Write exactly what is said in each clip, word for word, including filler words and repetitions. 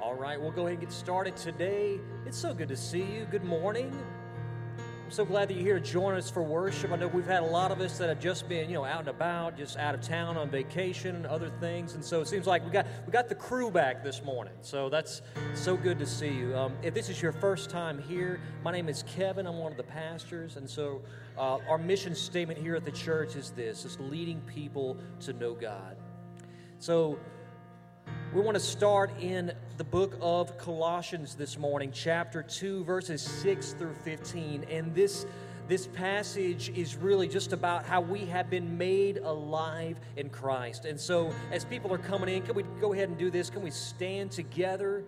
All right, we'll go ahead and get started today. It's so good to see you. Good morning. I'm so glad that you're here to join us for worship. I know we've had a lot of us that have just been, you know, out and about, just out of town on vacation and other things. And so it seems like we got we got the crew back this morning. So that's so good to see you. Um, if this is your first time here, my name is Kevin. I'm one of the pastors. And so uh, our mission statement here at the church is this: is leading people to know God. So we want to start in the book of Colossians this morning, chapter two, verses six through fifteen. And this, this passage is really just about how we have been made alive in Christ. And so as people are coming in, can we go ahead and do this? Can we stand together?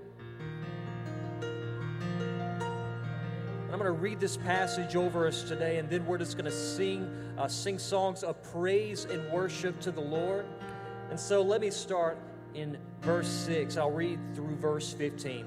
And I'm going to read this passage over us today, and then we're just going to sing, uh, sing songs of praise and worship to the Lord. And so let me start in verse six. I'll read through verse fifteen.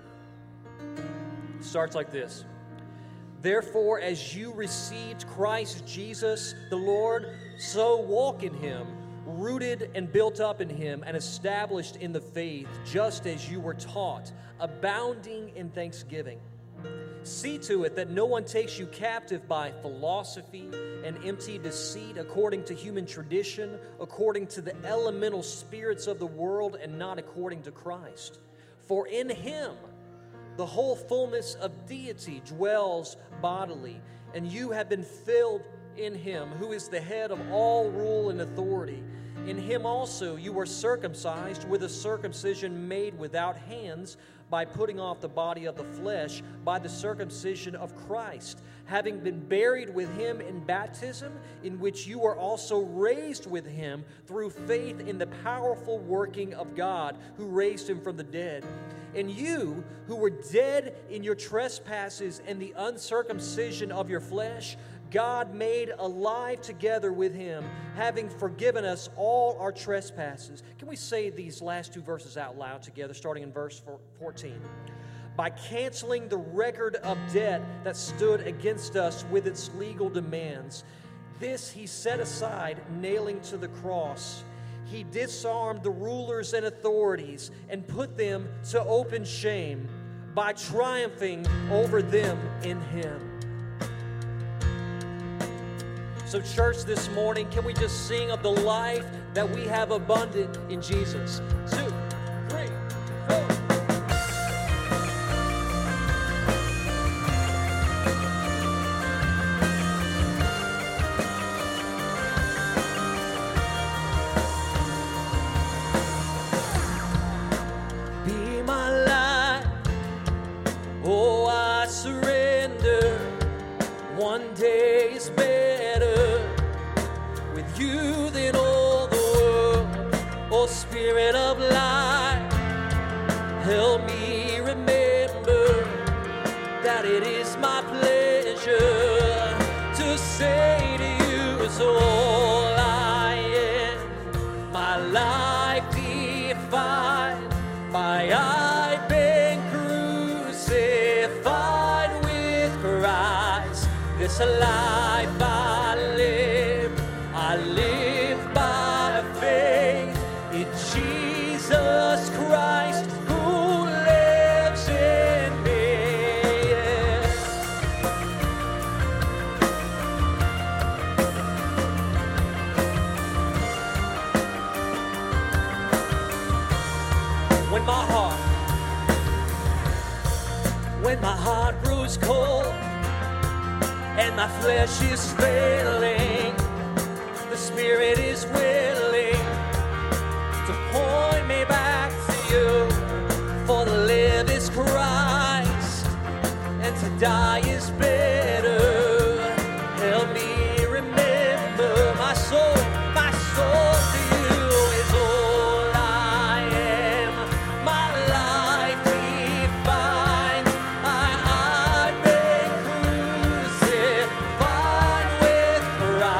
It starts like this. Therefore, as you received Christ Jesus the Lord, so walk in him, rooted and built up in him, and established in the faith, just as you were taught, abounding in thanksgiving. See to it that no one takes you captive by philosophy and empty deceit, according to human tradition, according to the elemental spirits of the world, and not according to Christ. For in him the whole fullness of deity dwells bodily, and you have been filled in him, who is the head of all rule and authority. In him also you were circumcised with a circumcision made without hands, by putting off the body of the flesh by the circumcision of Christ, having been buried with him in baptism, in which you were also raised with him through faith in the powerful working of God, who raised him from the dead. And you, who were dead in your trespasses and the uncircumcision of your flesh, God made alive together with him, having forgiven us all our trespasses. Can we say these last two verses out loud together, starting in verse fourteen? By canceling the record of debt that stood against us with its legal demands. This he set aside, nailing to the cross. He disarmed the rulers and authorities and put them to open shame by triumphing over them in him. So church, this morning, can we just sing of the life that we have abundant in Jesus? Two, three, four. Be my life, oh, I surrender. One day is better with you than all the world. Oh, Spirit of life, help me remember that it is my pleasure to say to you is all I am. My life defined by I've been crucified with Christ. This life I live, I live by faith in Jesus Christ who lives in me. When my heart, when my heart grows cold and my flesh is failing, the Spirit is willing to point me back to you. For to live is Christ, and to die is better. Help me remember my soul, my soul to you is all I am. My life defined, I, I've been crucified with Christ.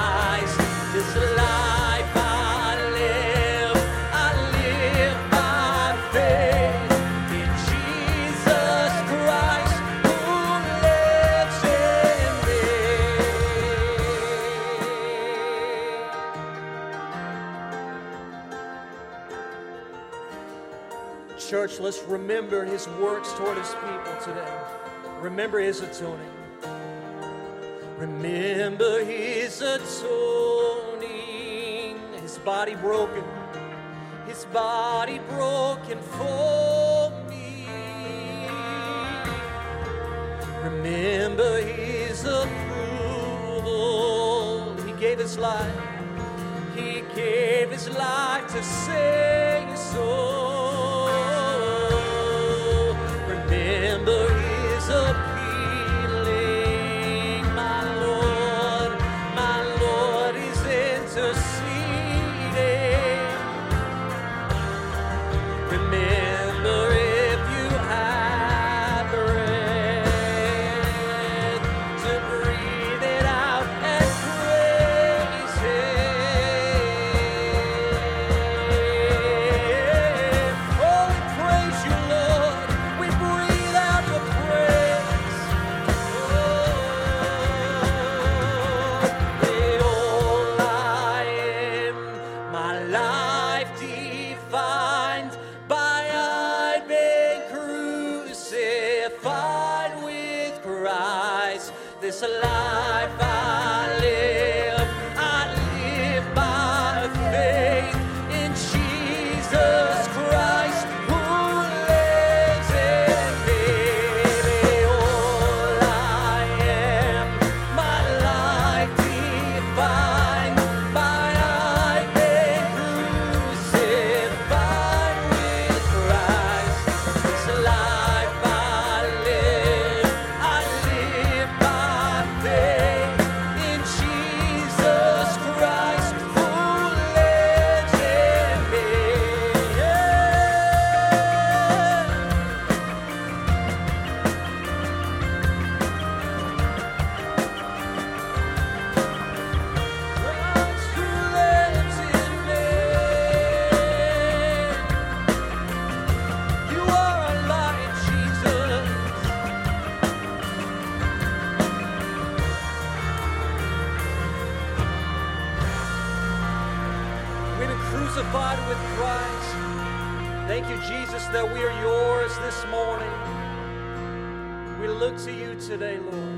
church, let's remember his works toward his people today. Remember his atoning. Remember his atoning. His body broken. His body broken for me. Remember his approval. He gave his life. He gave his life to save your soul. Remember his appealing. My Lord, my Lord is interceding. Remember if you have breath to breathe it out and praise him. Oh, we praise you, Lord. We breathe out your praise. Oh, all I am, my life defined by I've been crucified with Christ. This life I live, I live by faith in Jesus Christ who lives in me. All I am, my life defined by I've been crucified with Christ. This life I live, I live by faith in Jesus Christ who lives in me. Christ who lives in me. You are our light, Jesus. We've been crucified with Christ. Thank you, Jesus, that we are yours this morning. We look to you today, Lord.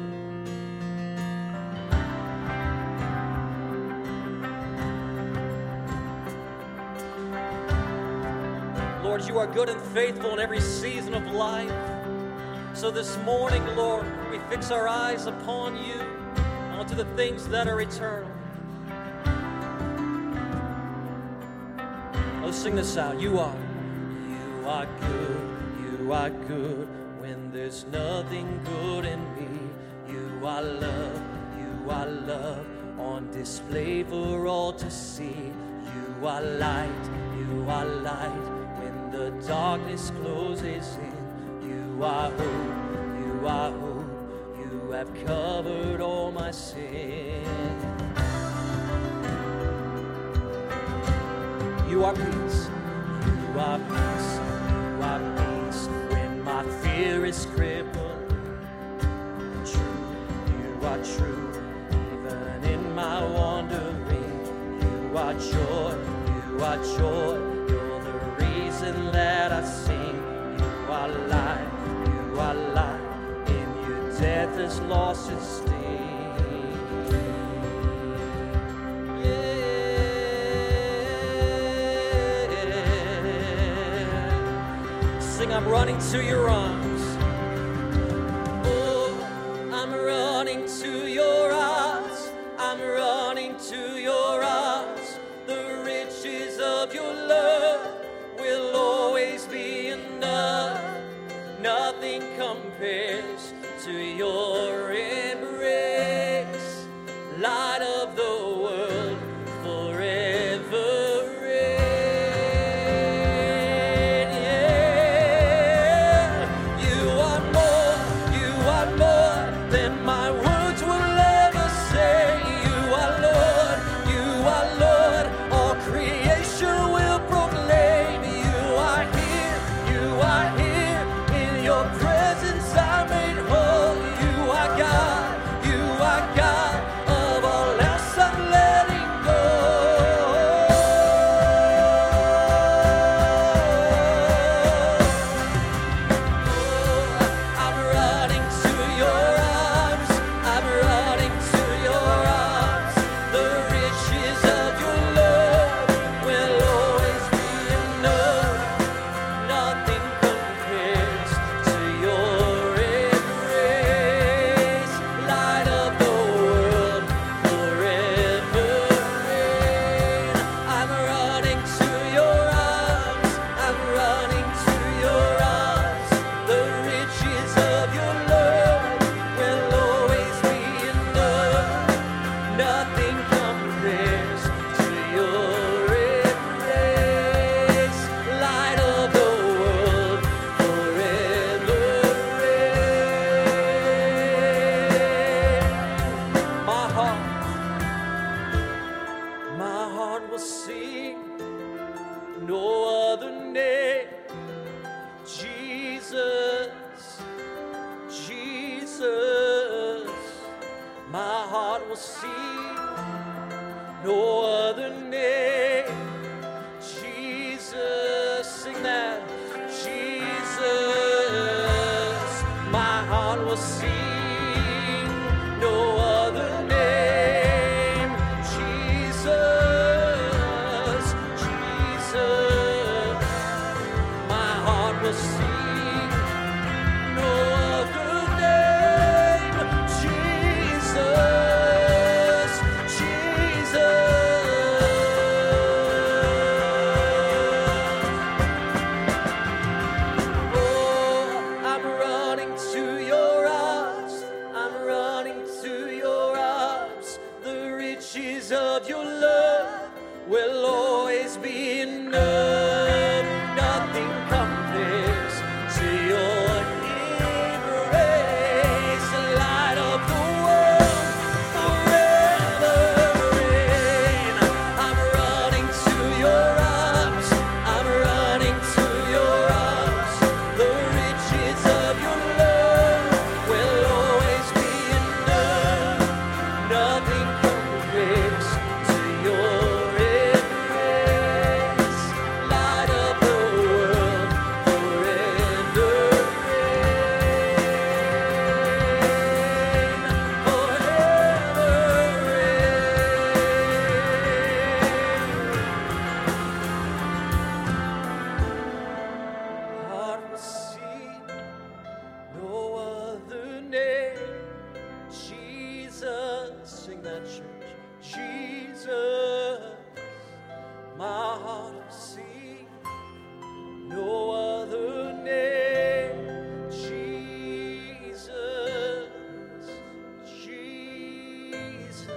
Lord, you are good and faithful in every season of life. So this morning, Lord, we fix our eyes upon you, onto the things that are eternal. Let's sing this out. You are. You are good. You are good when there's nothing good in me. You are love. You are love on display for all to see. You are light. You are light when the darkness closes in. You are hope. You are hope. You have covered all my sin. You are peace, you are peace, you are peace when my fear is crippled. True, you are true, even in my wandering. You are joy, you are joy, you're the reason that I sing. You are light, you are light, in you death has lost its sting. I'm running to your arms. Oh, I'm running to your arms. I'm running to your arms. The riches of your love will always be enough. Nothing compares to your embrace. Light of the world forever. no other name. Jesus, sing that. Jesus, my heart will sing. No other name. Jesus, Jesus, my heart will sing. No other name. Jesus, Jesus. Oh, I'm running to your arms. I'm running to your arms. The riches of your love will always be enough. Nothing compares to your embrace. The light of the world forever reign. I'm running to your arms. I'm running to your arms. The riches of your love will always be enough. Nothing compares to your embrace. Light of the world forever reign. Forever reign. Heart will see no other name. Jesus, sing that, church. Jesus, my heart will sing. No other name. Jesus, Jesus.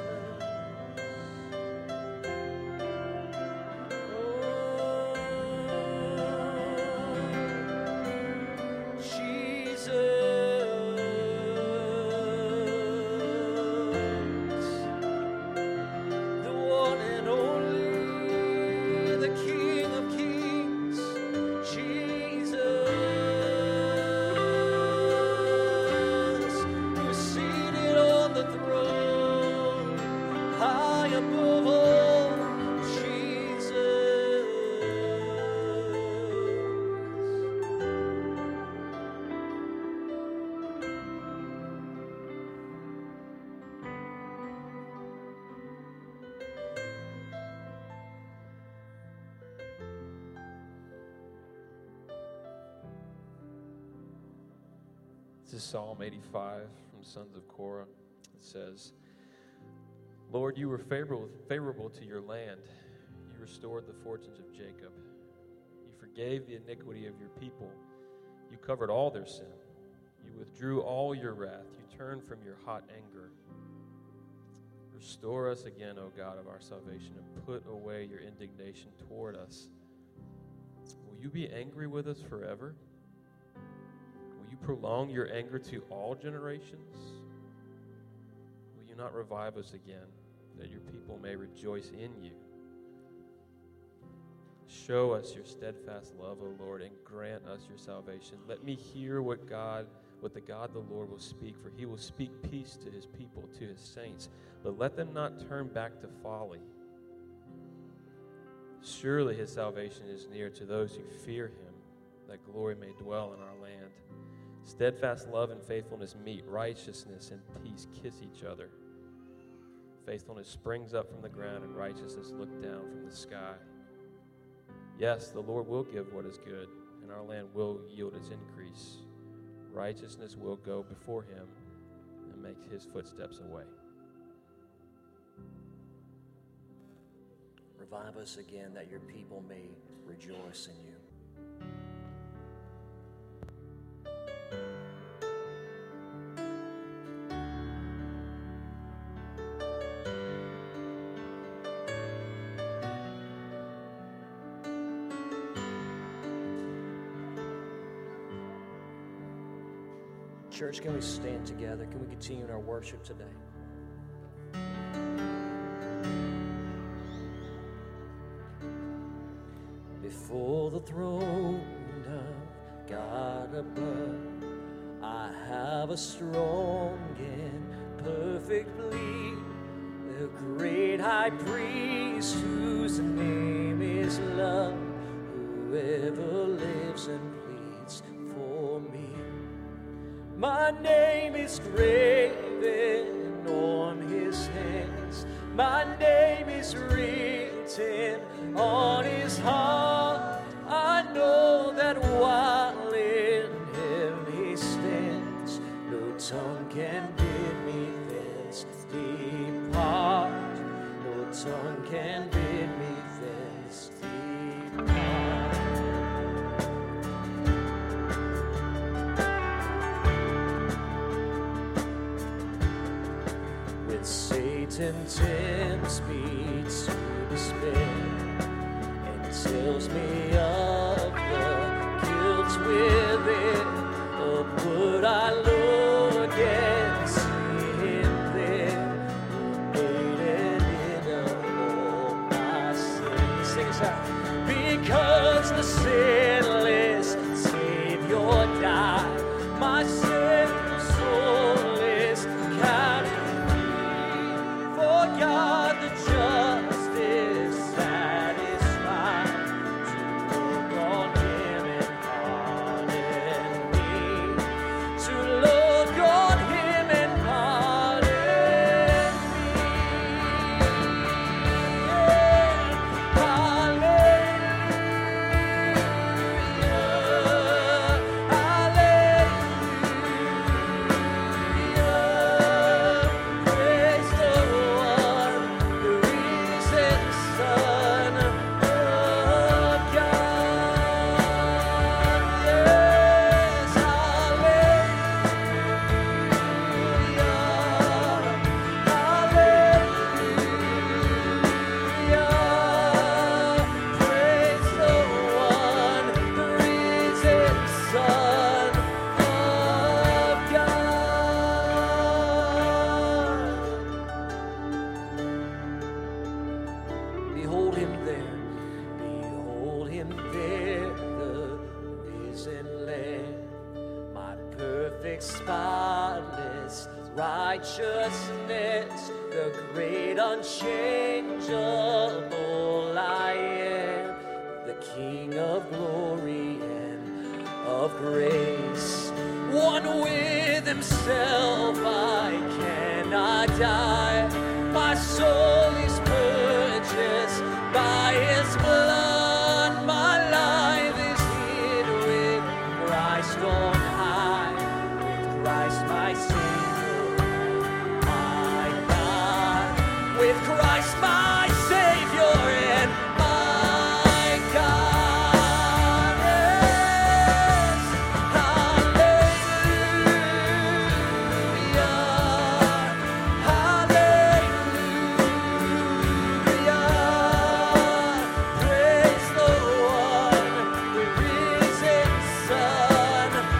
Oh, Jesus, the one and only, the King of Kings, Jesus, who's seated on the throne, high above all, Jesus. This is Psalm eighty-five from Sons of Korah. It says, Lord, you were favorable, favorable to your land. You restored the fortunes of Jacob. You forgave the iniquity of your people. You covered all their sin. You withdrew all your wrath. You turned from your hot anger. Restore us again, O God of our salvation, and put away your indignation toward us. Will you be angry with us forever? Will you prolong your anger to all generations? Will you not revive us again, that your people may rejoice in you? Show us your steadfast love, O Lord, and grant us your salvation. Let me hear what God, what the God the Lord will speak, for he will speak peace to his people, to his saints. But let them not turn back to folly. Surely his salvation is near to those who fear him, that glory may dwell in our land. Steadfast love and faithfulness meet, righteousness and peace kiss each other. Faithfulness springs up from the ground, and righteousness look down from the sky. Yes, the Lord will give what is good, and our land will yield its increase. Righteousness will go before him and make his footsteps a way. Revive us again, that your people may rejoice in you. Church, can we stand together? Can we continue in our worship today? Before the throne of God above, I have a strong and perfect plea the great high priest whose name is love, whoever lives and pleads for me. My name is graven on his hands, my name is written on his heart. I know that while in him he stands, no tongue can bid me thence depart. No tongue can bid me thence depart. When Satan tempts me to despair and tells me of the guilt within, oh, would I look and see him there, who made an end of all my sins? Sing us out. Because the sinless Savior died, my sinful soul is counted free. For God the just is satisfied to look on him and pardon me. To look on him and pardon me. Hallelujah, hallelujah. Praise the one, the risen Son of God. Yes, hallelujah, praise the one, the risen Son of God. Behold him there, behold him there, the risen Lamb, my perfect, spotless righteousness, the great unchangeable I am, the King of glory and of grace. One with himself I cannot die, my soul is purchased by his blood, my life is hid with Christ on high, with Christ my Savior, my God, with Christ my Savior and my God. Yes, hallelujah, hallelujah. Praise the one, the risen Son of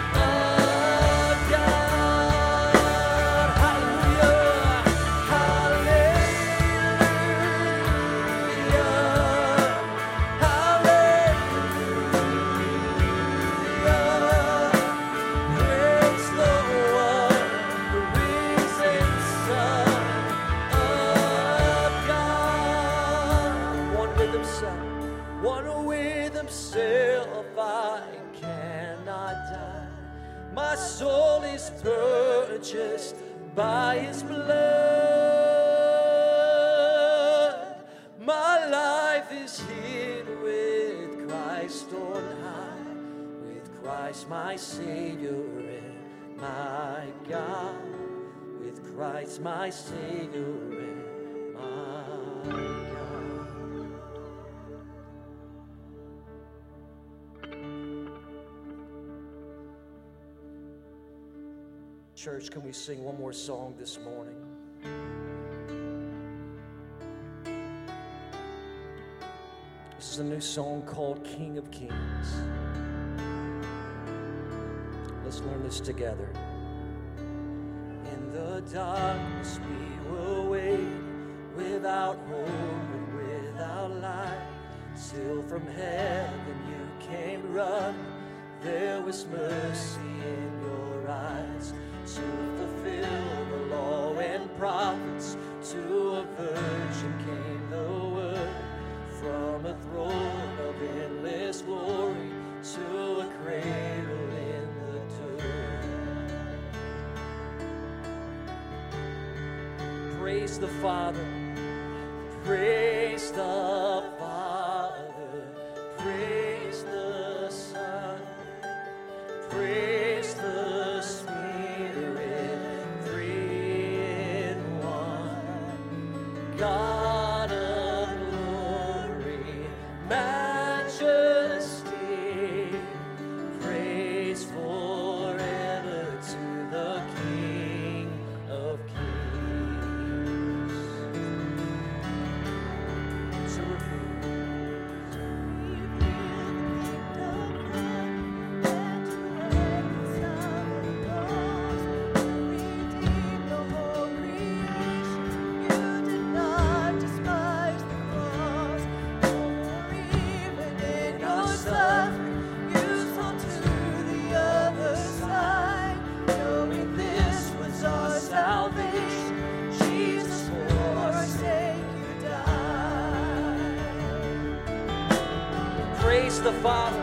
God. Hallelujah, hallelujah, praise the one, the risen Son of God. One with himself, one with himself, I cannot die. My soul is purchased by his blood. My life is hid with Christ on high, with Christ my Savior and my God, with Christ my Savior and my God. Church, can we sing one more song this morning? This is a new song called King of Kings. Let's learn this together. In the darkness we will wait, without hope and without light, till from heaven you came running. There was mercy in your eyes, to fulfill the law and prophets, to avert Praise the Father. Praise the Father. Praise the Son. Praise the Spirit. Three in one. God of glory, majesty. Praise forever to the King of Kings. So praise the Father.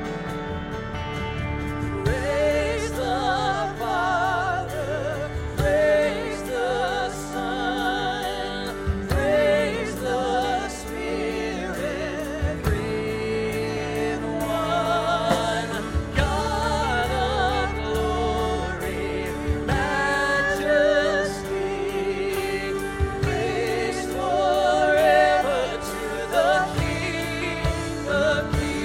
Praise the Father. Praise the Son. Praise the Spirit. Three in one. God of glory, majesty. Praise forever to the King of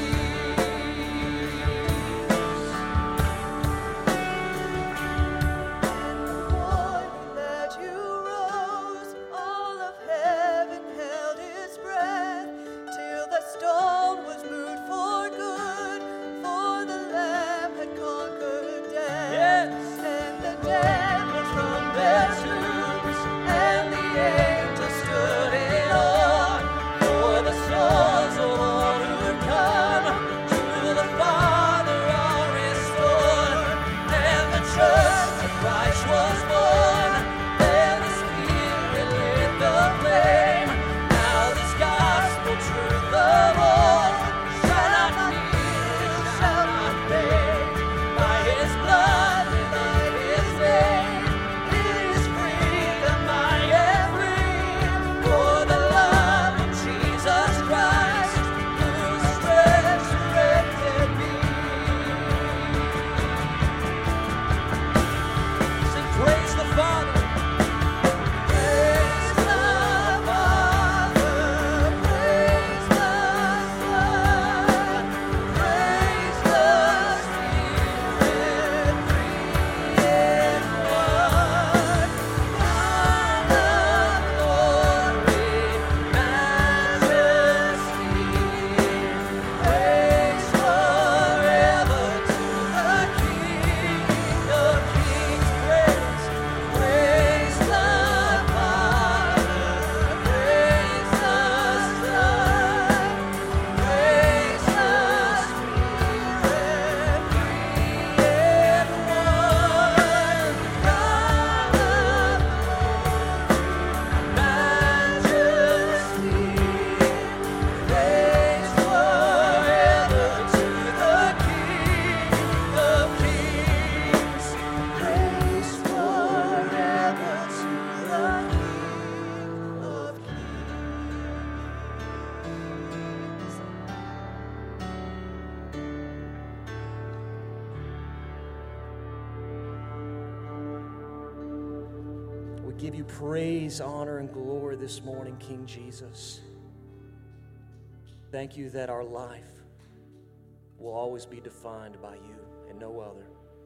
That you rose, all of heaven held its breath, till the stone was moved for good, for the Lamb had conquered death. Yes. And the dead were from their tombs, and the angels stood in awe, for the souls of all who'd come to the Father are restored, and the church of Christ was born. Then the Spirit lit the flame. Now this gospel truth of all shall not need, shall not fade. By His blood and by His name, His freedom I am free. For the love of Jesus Christ, whose resurrected me. Sing praise the Father. Praise the Father. Praise the Son. Praise the Spirit. Three in one. God of glory, majesty. Praise forever to the King of Kings. Praise, praise the Father. Praise the Son. Praise the Spirit. Three in one. God of majesty. Praise forever to the King of Kings. Praise forever to the King of Kings. we give you praise, honor, and glory this morning, King Jesus. Thank you that our life will always be defined by you and no other.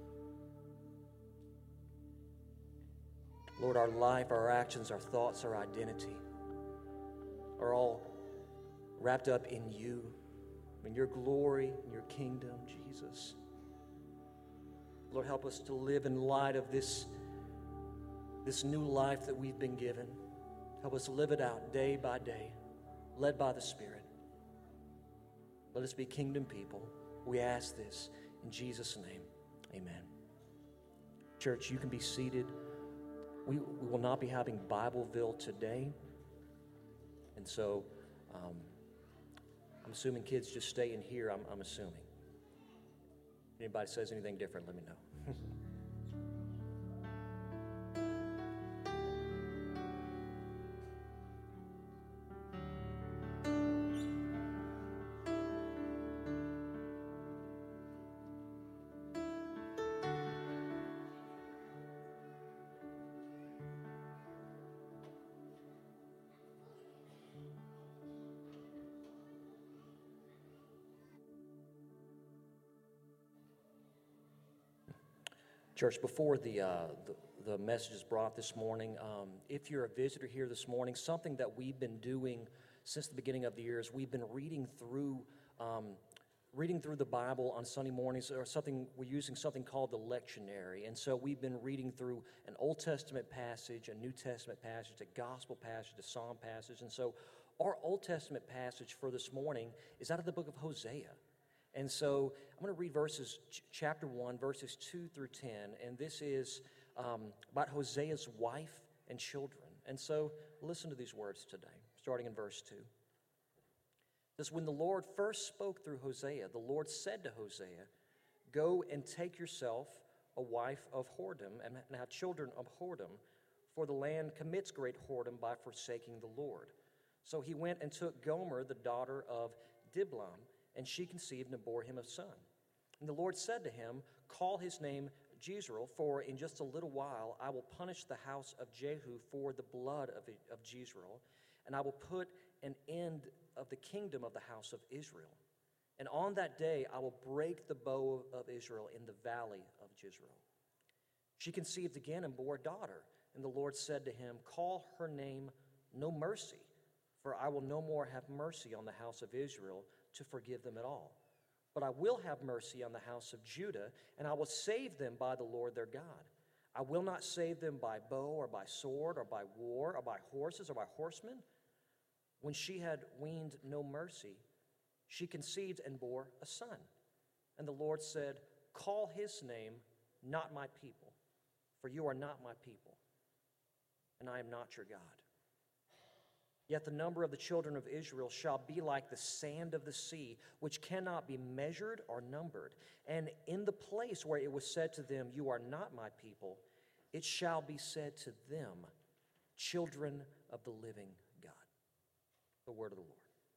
Lord, our life, our actions, our thoughts, our identity are all wrapped up in you, in your glory, in your kingdom, Jesus. Lord, help us to live in light of this, this new life that we've been given. Help us live it out day by day, led by the Spirit. Let us be kingdom people. We ask this in Jesus' name. Amen. Church, you can be seated. We, we will not be having Bibleville today. And so um, I'm assuming kids just stay in here, I'm, I'm assuming. If anybody says anything different, let me know. Church, before the, uh, the, the message is brought this morning, um, if you're a visitor here this morning, something that we've been doing since the beginning of the year is we've been reading through um, reading through the Bible on Sunday mornings, or something, we're using something called the lectionary. And so we've been reading through an Old Testament passage, a New Testament passage, a gospel passage, a psalm passage. And so our Old Testament passage for this morning is out of the book of Hosea. And so I'm going to read verses, ch- chapter one, verses two through ten. And this is um, about Hosea's wife and children. And so listen to these words today, starting in verse two. It says, when the Lord first spoke through Hosea, the Lord said to Hosea, go and take yourself a wife of whoredom, and now children of whoredom, for the land commits great whoredom by forsaking the Lord. So he went and took Gomer, the daughter of Diblaim, and she conceived and bore him a son. And the Lord said to him, call his name Jezreel, for in just a little while I will punish the house of Jehu for the blood of, of Jezreel, and I will put an end of the kingdom of the house of Israel. And on that day I will break the bow of Israel in the valley of Jezreel. She conceived again and bore a daughter, and the Lord said to him, call her name No Mercy, for I will no more have mercy on the house of Israel to forgive them at all. But I will have mercy on the house of Judah, and I will save them by the Lord their God. I will not save them by bow or by sword or by war or by horses or by horsemen. When she had weaned no mercy, she conceived and bore a son. And the Lord said, call his name Not My People, for you are not my people, and I am not your God. Yet the number of the children of Israel shall be like the sand of the sea, which cannot be measured or numbered. And in the place where it was said to them, you are not my people, it shall be said to them, children of the living God. The word of the Lord.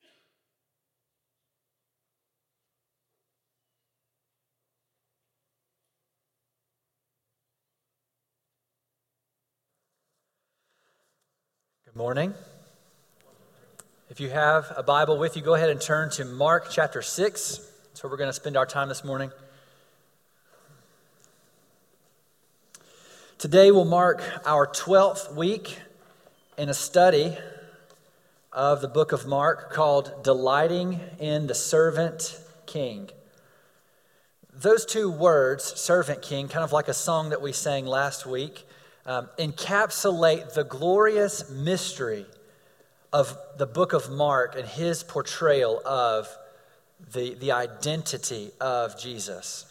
Good morning. If you have a Bible with you, go ahead and turn to Mark chapter six. That's where we're going to spend our time this morning. Today will mark our twelfth week in a study of the book of Mark called Delighting in the Servant King. Those two words, servant king, kind of like a song that we sang last week, um, encapsulate the glorious mystery of the book of Mark and his portrayal of the, the identity of Jesus.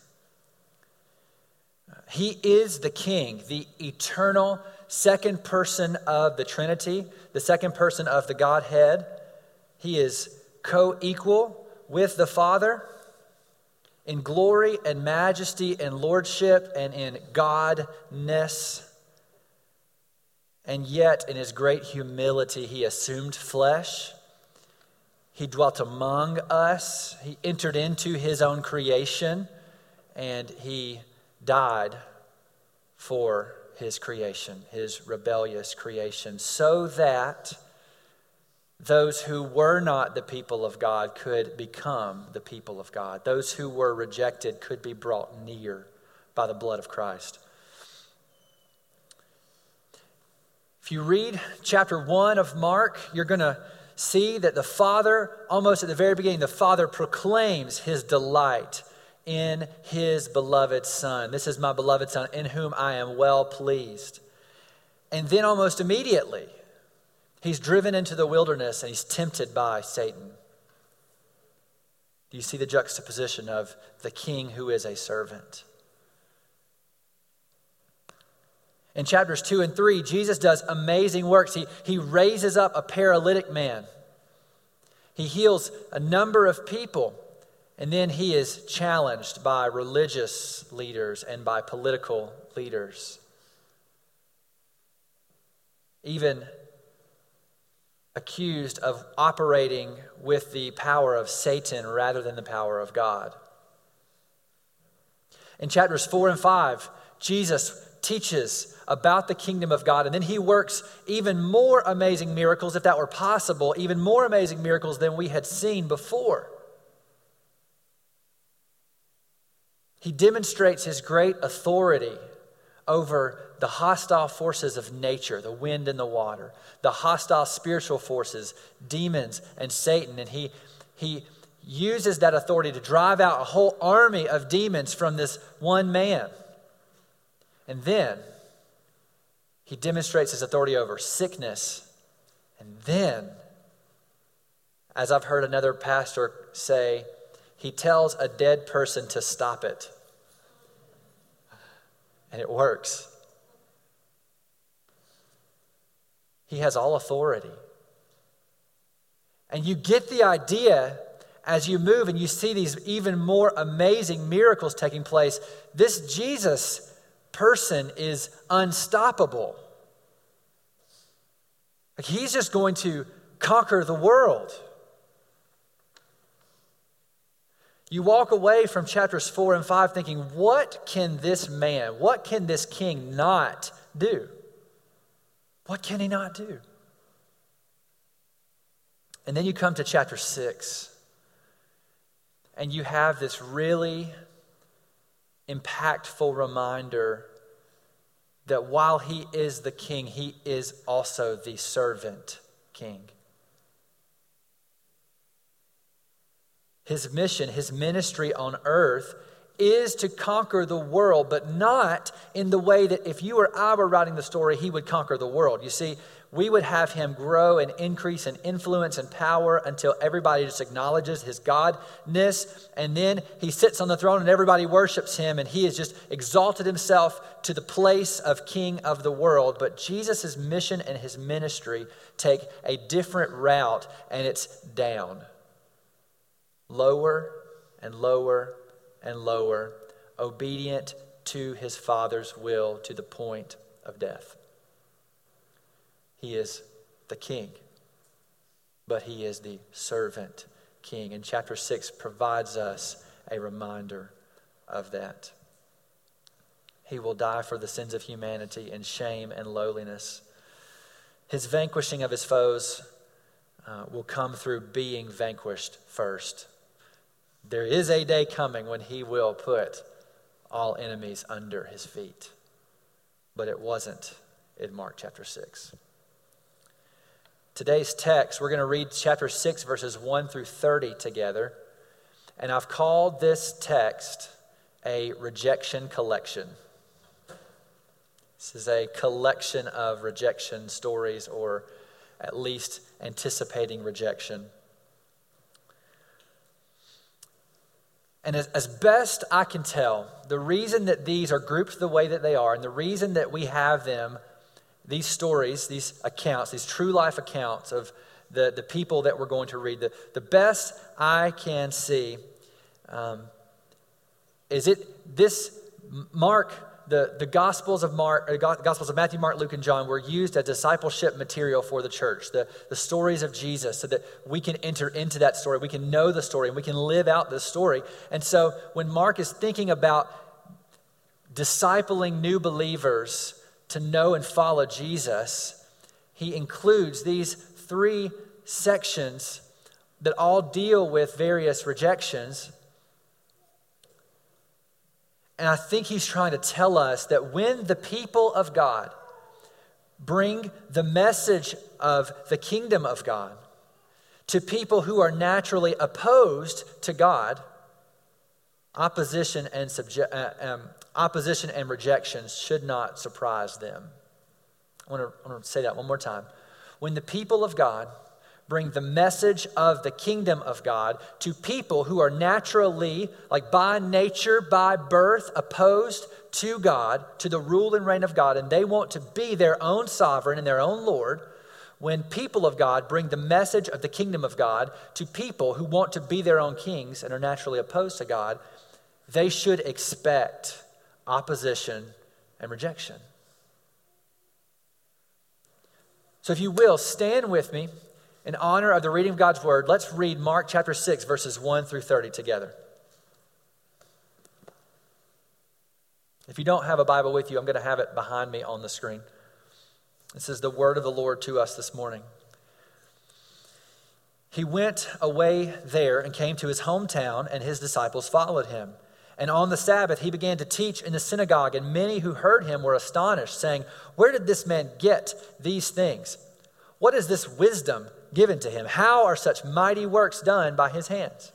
He is the King, the eternal second person of the Trinity, the second person of the Godhead. He is co-equal with the Father in glory and majesty and lordship and in godness. And yet, in his great humility, he assumed flesh. He dwelt among us. He entered into his own creation, and he died for his creation, his rebellious creation, so that those who were not the people of God could become the people of God. Those who were rejected could be brought near by the blood of Christ. If you read chapter one of Mark, you're going to see that the Father, almost at the very beginning, the Father proclaims his delight in his beloved Son. This is my beloved Son, in whom I am well pleased. And then almost immediately, he's driven into the wilderness and he's tempted by Satan. Do you see the juxtaposition of the King who is a servant? In chapters two and three, Jesus does amazing works. He, he raises up a paralytic man. He heals a number of people. And then he is challenged by religious leaders and by political leaders. Even accused of operating with the power of Satan rather than the power of God. In chapters four and five, Jesus teaches about the kingdom of God, and then he works even more amazing miracles, if that were possible, even more amazing miracles than we had seen before. He demonstrates his great authority over the hostile forces of nature, the wind and the water, the hostile spiritual forces, demons and Satan. And he, he uses that authority to drive out a whole army of demons from this one man. And then he demonstrates his authority over sickness. And then, as I've heard another pastor say, he tells a dead person to stop it. And it works. He has all authority. And you get the idea as you move and you see these even more amazing miracles taking place. This Jesus person is unstoppable. Like he's just going to conquer the world. You walk away from chapters four and five thinking, what can this man, what can this king not do? What can he not do? And then you come to chapter six, and you have this really impactful reminder that while he is the king, he is also the servant king. His mission, his ministry on earth is to conquer the world, but not in the way that if you or I were writing the story, he would conquer the world. You see, we would have him grow and increase in influence and power until everybody just acknowledges his godness. And then he sits on the throne and everybody worships him, and he has just exalted himself to the place of king of the world. But Jesus' mission and his ministry take a different route, and it's down. Lower and lower and lower, obedient to his Father's will to the point of death. He is the king, but he is the servant king. And chapter six provides us a reminder of that. He will die for the sins of humanity in shame and lowliness. His vanquishing of his foes uh, will come through being vanquished first. There is a day coming when he will put all enemies under his feet. But it wasn't in Mark chapter six. Today's text, we're going to read chapter six, verses one through thirty together. And I've called this text a rejection collection. This is a collection of rejection stories, or at least anticipating rejection. And as, as best I can tell, the reason that these are grouped the way that they are, and the reason that we have them, these stories, these accounts, these true life accounts of the, the people that we're going to read, the, the best I can see um, is it this Mark, the, the Gospels of Mark, uh, Gospels of Matthew, Mark, Luke, and John were used as discipleship material for the church, the, the stories of Jesus, so that we can enter into that story, we can know the story, and we can live out this story. And so when Mark is thinking about discipling new believers to know and follow Jesus, he includes these three sections that all deal with various rejections. And I think he's trying to tell us that when the people of God bring the message of the kingdom of God to people who are naturally opposed to God, opposition and subje- uh, um, opposition and rejection should not surprise them. I want, to, I want to say that one more time. When the people of God bring the message of the kingdom of God to people who are naturally, like by nature, by birth, opposed to God, to the rule and reign of God, and they want to be their own sovereign and their own Lord, when people of God bring the message of the kingdom of God to people who want to be their own kings and are naturally opposed to God, they should expect opposition and rejection. So if you will, stand with me in honor of the reading of God's word. Let's read Mark chapter six, verses one through thirty together. If you don't have a Bible with you, I'm going to have it behind me on the screen. This is the word of the Lord to us this morning. He went away there and came to his hometown, and his disciples followed him. And on the Sabbath he began to teach in the synagogue, and many who heard him were astonished, saying, "Where did this man get these things? What is this wisdom given to him? How are such mighty works done by his hands?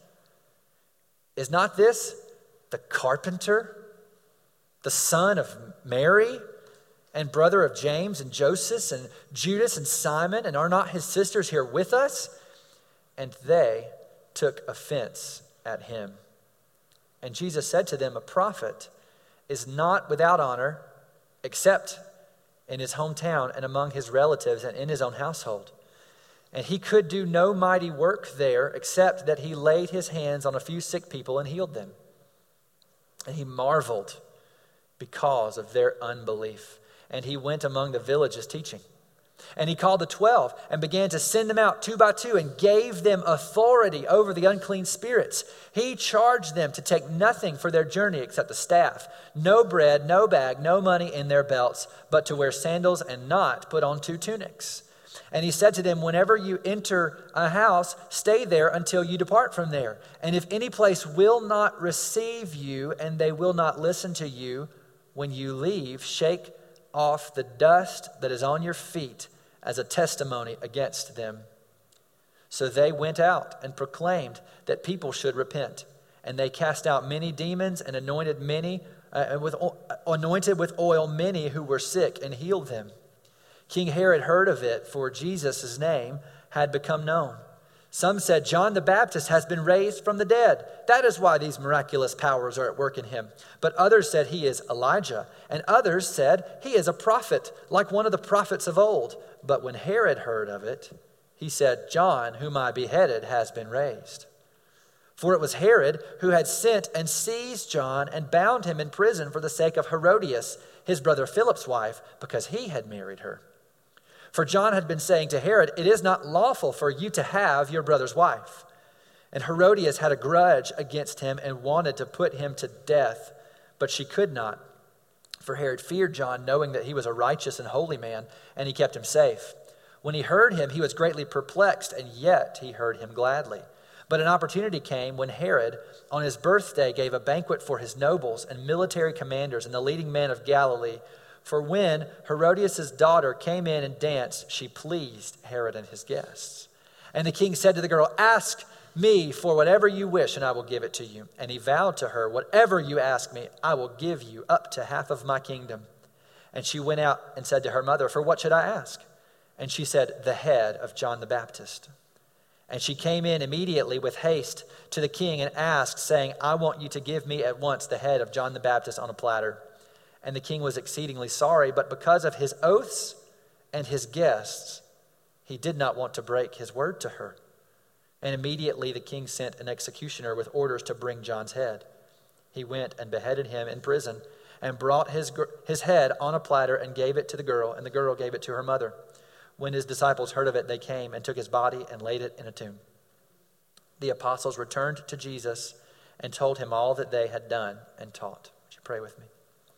Is not this the carpenter, the son of Mary, and brother of James and Joseph and Judas and Simon? And are not his sisters here with us?" And they took offense at him. And Jesus said to them, "A prophet is not without honor except in his hometown and among his relatives and in his own household." And he could do no mighty work there except that he laid his hands on a few sick people and healed them. And he marveled because of their unbelief. And he went among the villages teaching. And he called the twelve and began to send them out two by two and gave them authority over the unclean spirits. He charged them to take nothing for their journey except a staff, no bread, no bag, no money in their belts, but to wear sandals and not put on two tunics. And he said to them, "Whenever you enter a house, stay there until you depart from there. And if any place will not receive you and they will not listen to you, when you leave, shake off the dust that is on your feet as a testimony against them." So they went out and proclaimed that people should repent. And they cast out many demons and anointed many uh, with anointed with oil many who were sick and healed them. King Herod heard of it, for Jesus' name had become known. Some said, "John the Baptist has been raised from the dead. That is why these miraculous powers are at work in him." But others said he is Elijah. And others said he is a prophet, like one of the prophets of old. But when Herod heard of it, he said, "John, whom I beheaded, has been raised." For it was Herod who had sent and seized John and bound him in prison for the sake of Herodias, his brother Philip's wife, because he had married her. For John had been saying to Herod, "It is not lawful for you to have your brother's wife." And Herodias had a grudge against him and wanted to put him to death, but she could not. For Herod feared John, knowing that he was a righteous and holy man, and he kept him safe. When he heard him, he was greatly perplexed, and yet he heard him gladly. But an opportunity came when Herod, on his birthday, gave a banquet for his nobles and military commanders and the leading men of Galilee. For when Herodias' daughter came in and danced, she pleased Herod and his guests. And the king said to the girl, "Ask me for whatever you wish, and I will give it to you." And he vowed to her, "Whatever you ask me, I will give you up to half of my kingdom." And she went out and said to her mother, "For what should I ask?" And she said, "The head of John the Baptist." And she came in immediately with haste to the king and asked, saying, "I want you to give me at once the head of John the Baptist on a platter." And the king was exceedingly sorry, but because of his oaths and his guests, he did not want to break his word to her. And immediately the king sent an executioner with orders to bring John's head. He went and beheaded him in prison and brought his, his head on a platter and gave it to the girl, and the girl gave it to her mother. When his disciples heard of it, they came and took his body and laid it in a tomb. The apostles returned to Jesus and told him all that they had done and taught. Would you pray with me?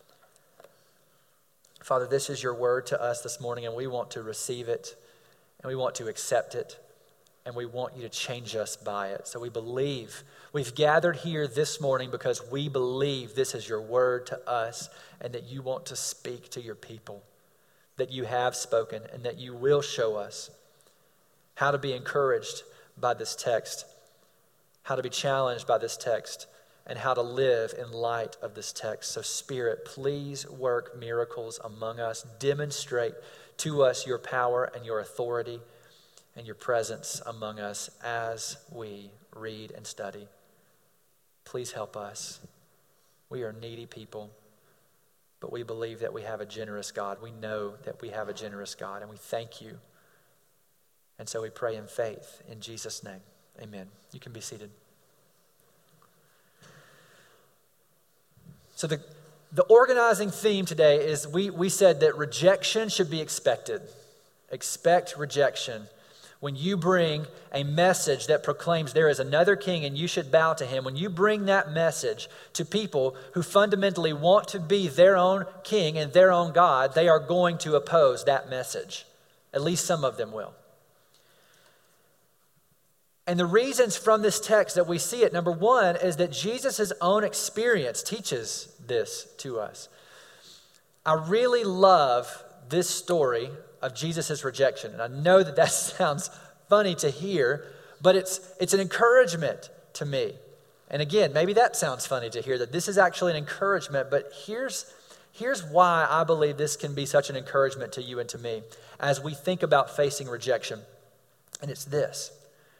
Father, this is your word to us this morning, and we want to receive it, and we want to accept it, and we want you to change us by it. So we believe. We've gathered here this morning because we believe this is your word to us, and that you want to speak to your people, that you have spoken, and that you will show us how to be encouraged by this text, how to be challenged by this text, and how to live in light of this text. So Spirit, please work miracles among us. Demonstrate to us your power and your authority and your presence among us as we read and study. Please help us. We are needy people, but we believe that we have a generous God. We know that we have a generous God, and we thank you. And so we pray in faith in Jesus' name. Amen. You can be seated. So the, the organizing theme today is we, we said that rejection should be expected. Expect rejection. When you bring a message that proclaims there is another king and you should bow to him, when you bring that message to people who fundamentally want to be their own king and their own God, they are going to oppose that message. At least some of them will. And the reasons from this text that we see it, number one, is that Jesus' own experience teaches this to us. I really love this story of Jesus' rejection. And I know that that sounds funny to hear, but it's, it's an encouragement to me. And again, maybe that sounds funny to hear, that this is actually an encouragement, but here's, here's why I believe this can be such an encouragement to you and to me as we think about facing rejection. And it's this.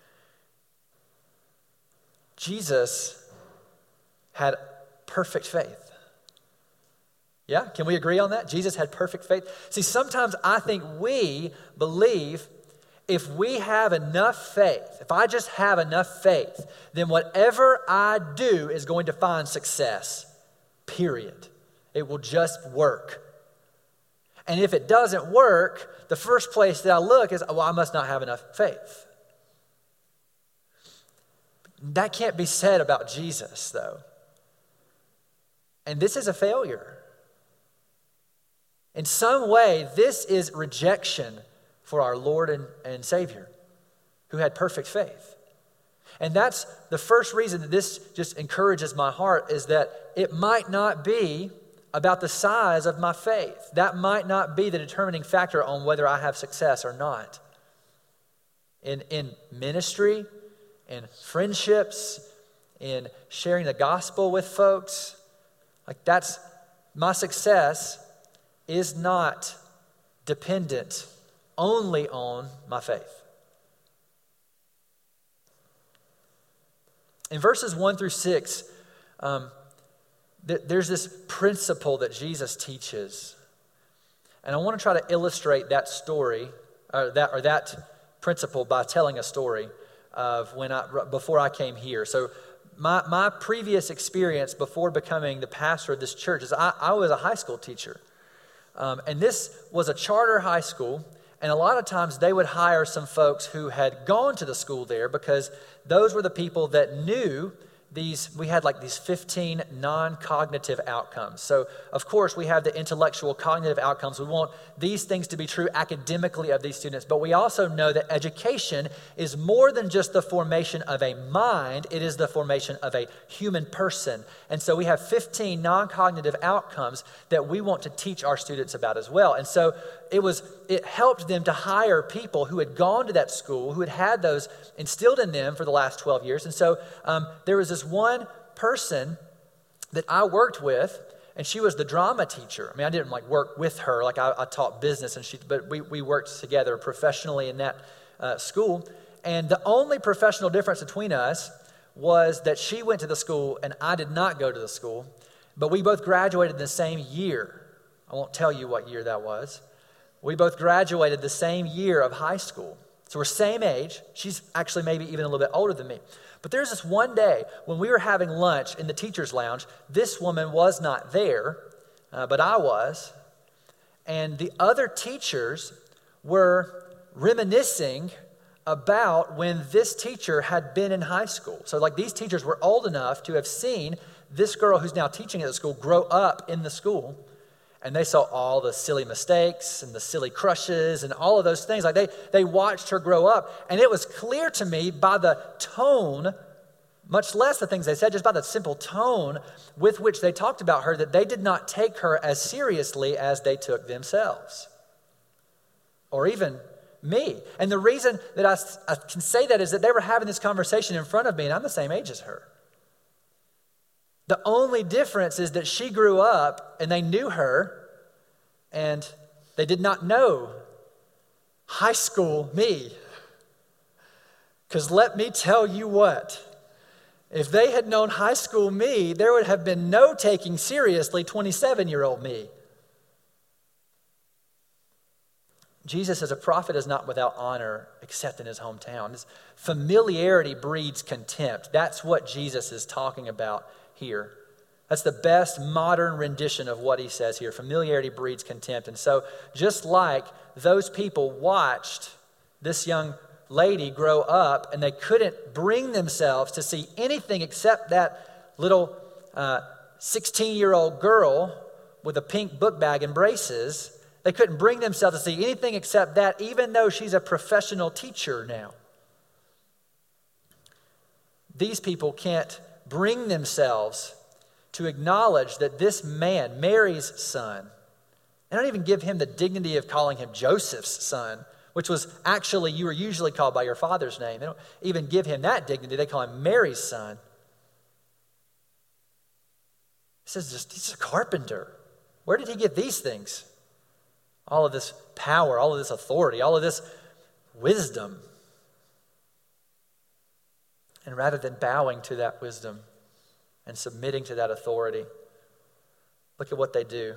Jesus had perfect faith. Yeah, can we agree on that? Jesus had perfect faith. See, sometimes I think we believe if we have enough faith, if I just have enough faith, then whatever I do is going to find success, period. It will just work. And if it doesn't work, the first place that I look is, well, I must not have enough faith. That can't be said about Jesus, though. And this is a failure. In some way, this is rejection for our Lord and, and Savior, who had perfect faith. And that's the first reason that this just encourages my heart, is that it might not be about the size of my faith. That might not be the determining factor on whether I have success or not. In, in ministry, in friendships, in sharing the gospel with folks, like that's, my success is not dependent only on my faith. In verses one through six, um, th- there's this principle that Jesus teaches. And I want to try to illustrate that story, or that, or that principle by telling a story of when I, before I came here. So my, my previous experience before becoming the pastor of this church is I, I was a high school teacher. Um, and this was a charter high school. And a lot of times they would hire some folks who had gone to the school there, because those were the people that knew these, we had like these fifteen non-cognitive outcomes. So of course we have the intellectual cognitive outcomes. We want these things to be true academically of these students, but we also know that education is more than just the formation of a mind, it is the formation of a human person. And so we have fifteen non-cognitive outcomes that we want to teach our students about as well. And so it was, it helped them to hire people who had gone to that school, who had had those instilled in them for the last twelve years. And so um, there was this one person that I worked with, and she was the drama teacher. I mean, I didn't like work with her, like I, I taught business, and she, but we, we worked together professionally in that uh, school. And the only professional difference between us was that she went to the school and I did not go to the school, but we both graduated the same year. I won't tell you what year that was. We both graduated the same year of high school. So we're same age. She's actually maybe even a little bit older than me. But there's this one day when we were having lunch in the teacher's lounge. This woman was not there, uh, but I was. And the other teachers were reminiscing about when this teacher had been in high school. So like these teachers were old enough to have seen this girl who's now teaching at the school grow up in the school. And they saw all the silly mistakes and the silly crushes and all of those things. Like they, they watched her grow up. And it was clear to me by the tone, much less the things they said, just by the simple tone with which they talked about her, that they did not take her as seriously as they took themselves. Or even me. And the reason that I, I can say that is that they were having this conversation in front of me, and I'm the same age as her. The only difference is that she grew up and they knew her, and they did not know high school me. Because let me tell you what, if they had known high school me, there would have been no taking seriously twenty-seven-year-old me. Jesus as a prophet is not without honor except in his hometown. His familiarity breeds contempt. That's what Jesus is talking about here. That's the best modern rendition of what he says here. Familiarity breeds contempt. And so just like those people watched this young lady grow up and they couldn't bring themselves to see anything except that little uh, sixteen-year-old girl with a pink book bag and braces, they couldn't bring themselves to see anything except that, even though she's a professional teacher now. these people can't bring themselves to acknowledge that this man, Mary's son, they don't even give him the dignity of calling him Joseph's son, which was actually, you were usually called by your father's name. They don't even give him that dignity. They call him Mary's son. He says, just, he's a carpenter. Where did he get these things? All of this power, all of this authority, all of this wisdom. And rather than bowing to that wisdom and submitting to that authority, look at what they do.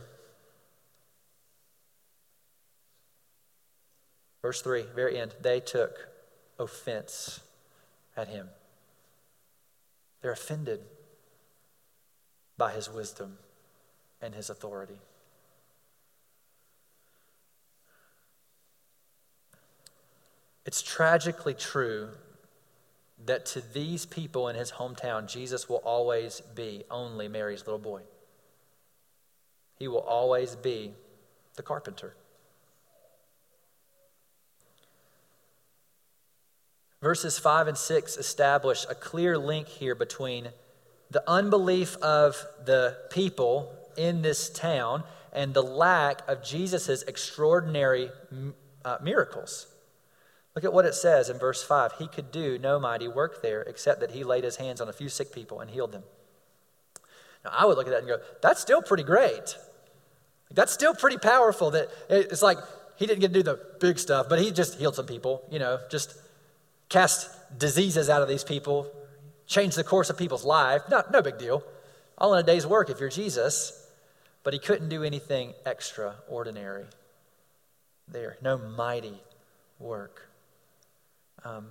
Verse three, very end, they took offense at him. They're offended by his wisdom and his authority. It's tragically true that to these people in his hometown, Jesus will always be only Mary's little boy. He will always be the carpenter. Verses five and six establish a clear link here between the unbelief of the people in this town and the lack of Jesus' extraordinary uh, miracles. Look at what it says in verse five. He could do no mighty work there except that he laid his hands on a few sick people and healed them. Now, I would look at that and go, that's still pretty great. That's still pretty powerful. That it's like he didn't get to do the big stuff, but he just healed some people, you know, just cast diseases out of these people, change the course of people's life. No, no big deal. All in a day's work if you're Jesus. But he couldn't do anything extraordinary there. No mighty work. Um,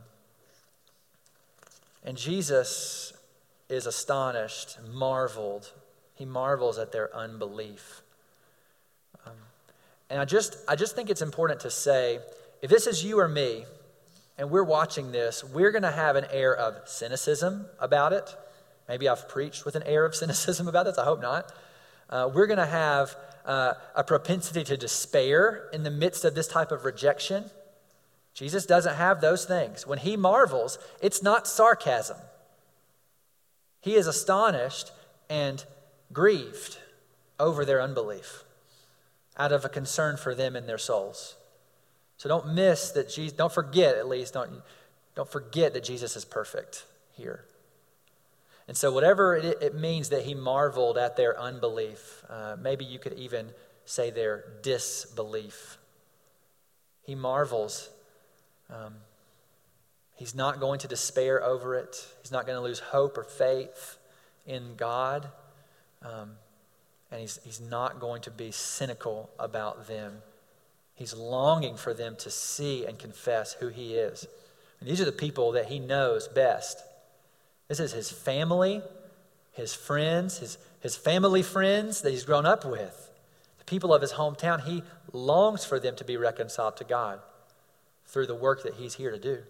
and Jesus is astonished, marveled. He marvels at their unbelief. Um, and I just, I just think it's important to say, if this is you or me, and we're watching this, we're going to have an air of cynicism about it. Maybe I've preached with an air of cynicism about this. I hope not. Uh, we're going to have uh, a propensity to despair in the midst of this type of rejection. Jesus doesn't have those things. When he marvels, it's not sarcasm. He is astonished and grieved over their unbelief out of a concern for them and their souls. So don't miss that Jesus, don't forget at least, don't, don't forget that Jesus is perfect here. And so whatever it, it means that he marveled at their unbelief, uh, maybe you could even say their disbelief. He marvels. Um, he's not going to despair over it. He's not going to lose hope or faith in God. Um, and he's, he's not going to be cynical about them. He's longing for them to see and confess who he is. And these are the people that he knows best. This is his family, his friends, his, his family friends that he's grown up with. The people of his hometown, he longs for them to be reconciled to God through the work that he's here to do.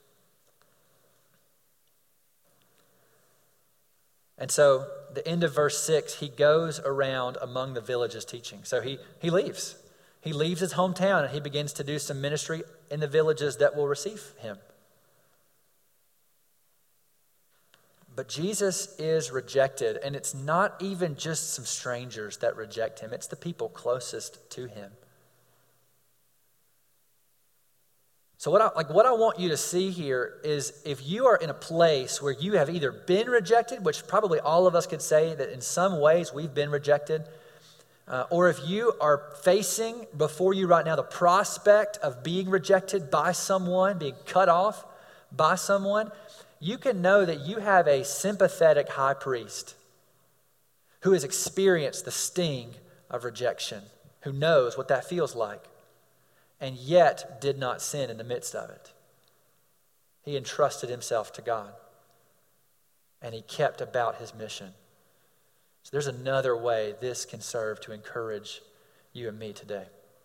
And so, the end of verse six, he goes around among the villages teaching. So he, he leaves. He leaves his hometown and he begins to do some ministry in the villages that will receive him. But Jesus is rejected, and it's not even just some strangers that reject him. It's the people closest to him. So what I, like what I want you to see here is if you are in a place where you have either been rejected, which probably all of us could say that in some ways we've been rejected, uh, or if you are facing before you right now the prospect of being rejected by someone, being cut off by someone, you can know that you have a sympathetic high priest who has experienced the sting of rejection, who knows what that feels like, and yet did not sin in the midst of it. He entrusted himself to God, and he kept about his mission. So there's another way this can serve to encourage you and me today.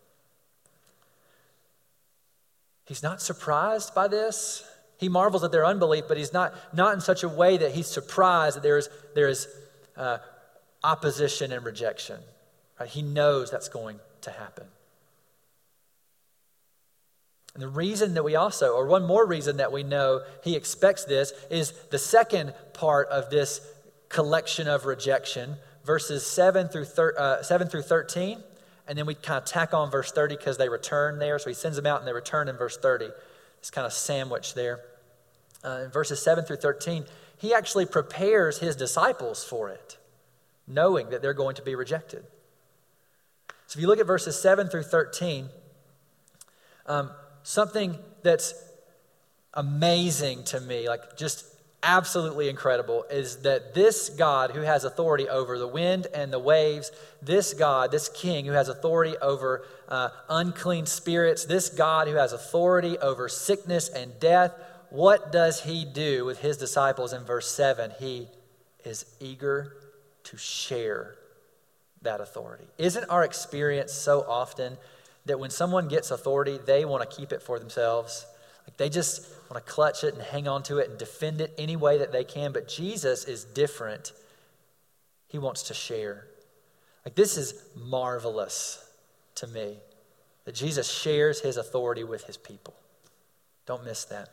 He's not surprised by this. He marvels at their unbelief, but he's not, not in such a way that he's surprised that there is, there is uh, opposition and rejection. Right? He knows that's going to happen. And the reason that we also, or one more reason that we know he expects this, is the second part of this collection of rejection, verses seven through, thir- uh, seven through thirteen. And then we kind of tack on verse thirty because they return there. So he sends them out and they return in verse thirty. It's kind of sandwiched there. Uh, in verses seven through thirteen, he actually prepares his disciples for it, knowing that they're going to be rejected. So if you look at verses seven through thirteen, um, something that's amazing to me, like just absolutely incredible, is that this God who has authority over the wind and the waves, this God, this King who has authority over uh, unclean spirits, this God who has authority over sickness and death, what does he do with his disciples in verse seven? He is eager to share that authority. Isn't our experience so often that when someone gets authority, they want to keep it for themselves? Like they just want to clutch it and hang on to it and defend it any way that they can. But Jesus is different. He wants to share. Like this is marvelous to me, that Jesus shares his authority with his people. Don't miss that.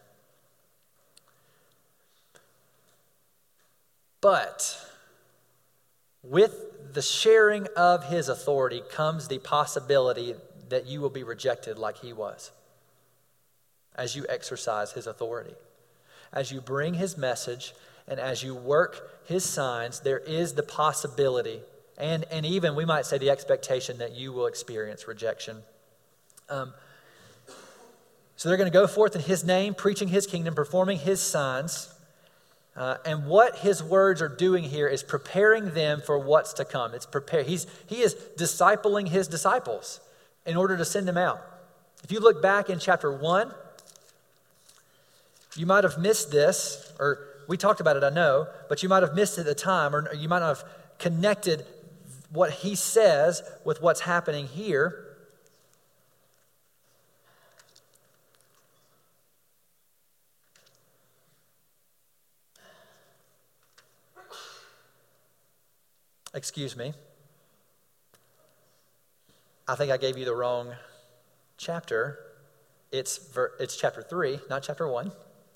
But with the sharing of his authority comes the possibility that you will be rejected like he was as you exercise his authority. As you bring his message and as you work his signs, there is the possibility and, and even we might say the expectation that you will experience rejection. Um, so they're going to go forth in his name, preaching his kingdom, performing his signs. Uh, and what his words are doing here is preparing them for what's to come. It's prepare. He's, he is discipling his disciples in order to send them out. If you look back in chapter one, you might have missed this, or we talked about it, I know, but you might have missed it at the time, or you might not have connected what he says with what's happening here. Excuse me. I think I gave you the wrong chapter. It's ver- it's chapter three, not chapter one.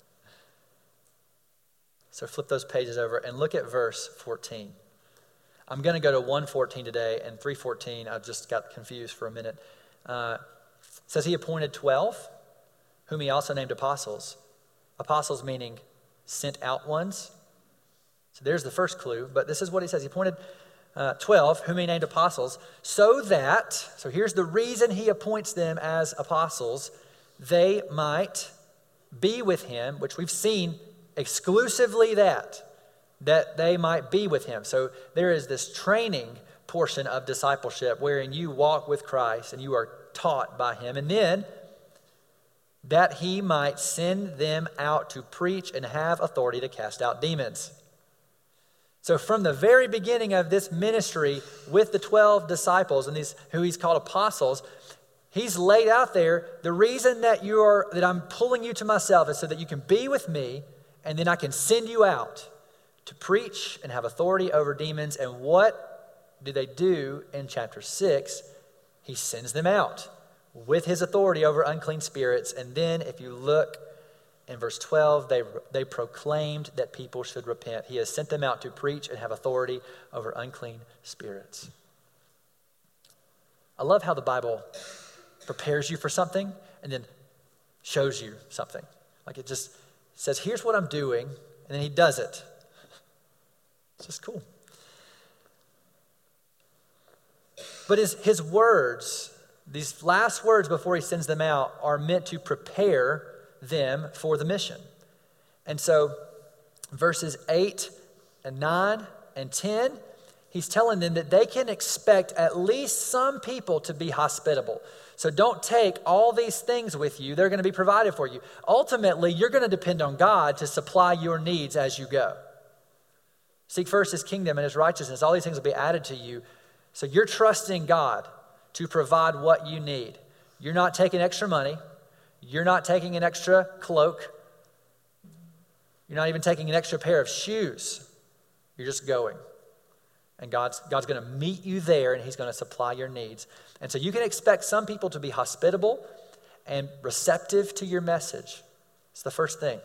So flip those pages over and look at verse fourteen. I'm going to go to one fourteen today, and three fourteen, I just got confused for a minute. Uh, it says he appointed twelve, whom he also named apostles. Apostles meaning sent out ones. So there's the first clue, but this is what he says. He appointed uh, twelve, whom he named apostles, so that, so here's the reason he appoints them as apostles, they might be with him, which we've seen exclusively that, that they might be with him. So there is this training portion of discipleship wherein you walk with Christ and you are taught by him. And then that he might send them out to preach and have authority to cast out demons. So from the very beginning of this ministry with the twelve disciples and these who he's called apostles, he's laid out there the reason that you are that I'm pulling you to myself is so that you can be with me, and then I can send you out to preach and have authority over demons. And what do they do in chapter six? He sends them out with his authority over unclean spirits. And then if you look in verse twelve, they, they proclaimed that people should repent. He has sent them out to preach and have authority over unclean spirits. I love how the Bible prepares you for something and then shows you something. Like it just says, here's what I'm doing, and then he does it. It's just cool. But his, his words, these last words before he sends them out, are meant to prepare them for the mission. And so verses eight and nine and ten, he's telling them that they can expect at least some people to be hospitable. So don't take all these things with you. They're going to be provided for you. Ultimately, you're going to depend on God to supply your needs as you go. Seek first his kingdom and his righteousness. All these things will be added to you. So you're trusting God to provide what you need. You're not taking extra money. You're not taking an extra cloak. You're not even taking an extra pair of shoes. You're just going. And God's, God's going to meet you there, and he's going to supply your needs. And so you can expect some people to be hospitable, and receptive to your message. It's the first thing.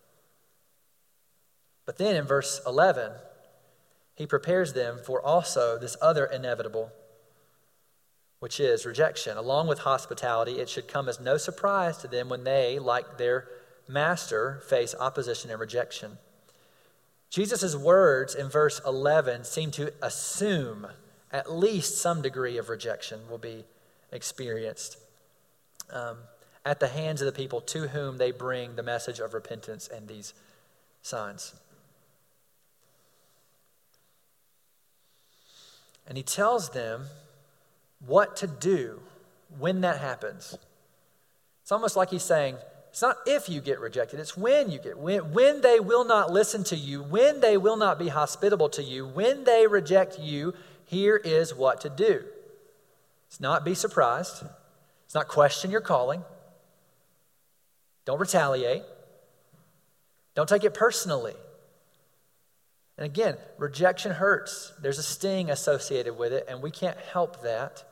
But then in verse eleven, he prepares them for also this other inevitable, which is rejection. Along with hospitality, it should come as no surprise to them when they, like their master, face opposition and rejection. Jesus' words in verse eleven seem to assume at least some degree of rejection will be experienced um, at the hands of the people to whom they bring the message of repentance and these signs. And he tells them what to do when that happens. It's almost like he's saying, it's not if you get rejected, it's when you get, when, when they will not listen to you, when they will not be hospitable to you, when they reject you, here is what to do. It's not be surprised. It's not question your calling. Don't retaliate. Don't take it personally. And again, rejection hurts. There's a sting associated with it, and we can't help that.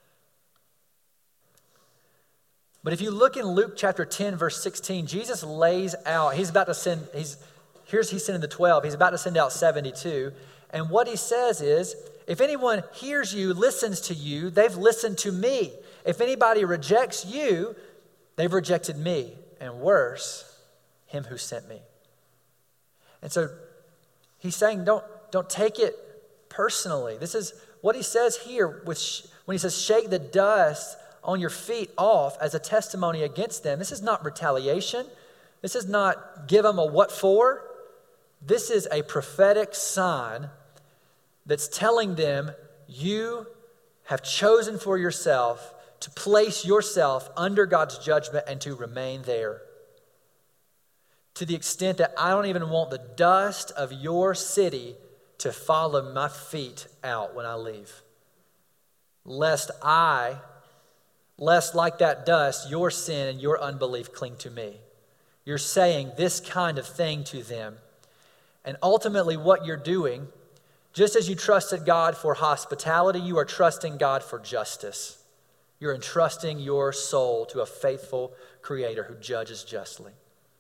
But if you look in Luke chapter ten, verse sixteen, Jesus lays out, he's about to send, he's here's he's sending the twelve, he's about to send out seventy-two. And what he says is, if anyone hears you, listens to you, they've listened to me. If anybody rejects you, they've rejected me. And worse, him who sent me. And so he's saying, don't, don't take it personally. This is what he says here with sh- when he says, shake the dust on your feet off as a testimony against them. This is not retaliation. This is not give them a what for. This is a prophetic sign that's telling them you have chosen for yourself to place yourself under God's judgment and to remain there. To the extent that I don't even want the dust of your city to follow my feet out when I leave. Lest I, lest like that dust, your sin and your unbelief cling to me. You're saying this kind of thing to them. And ultimately what you're doing, just as you trusted God for hospitality, you are trusting God for justice. You're entrusting your soul to a faithful Creator who judges justly.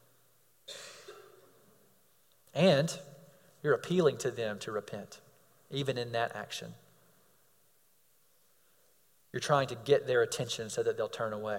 And you're appealing to them to repent, even in that action. You're trying to get their attention so that they'll turn away.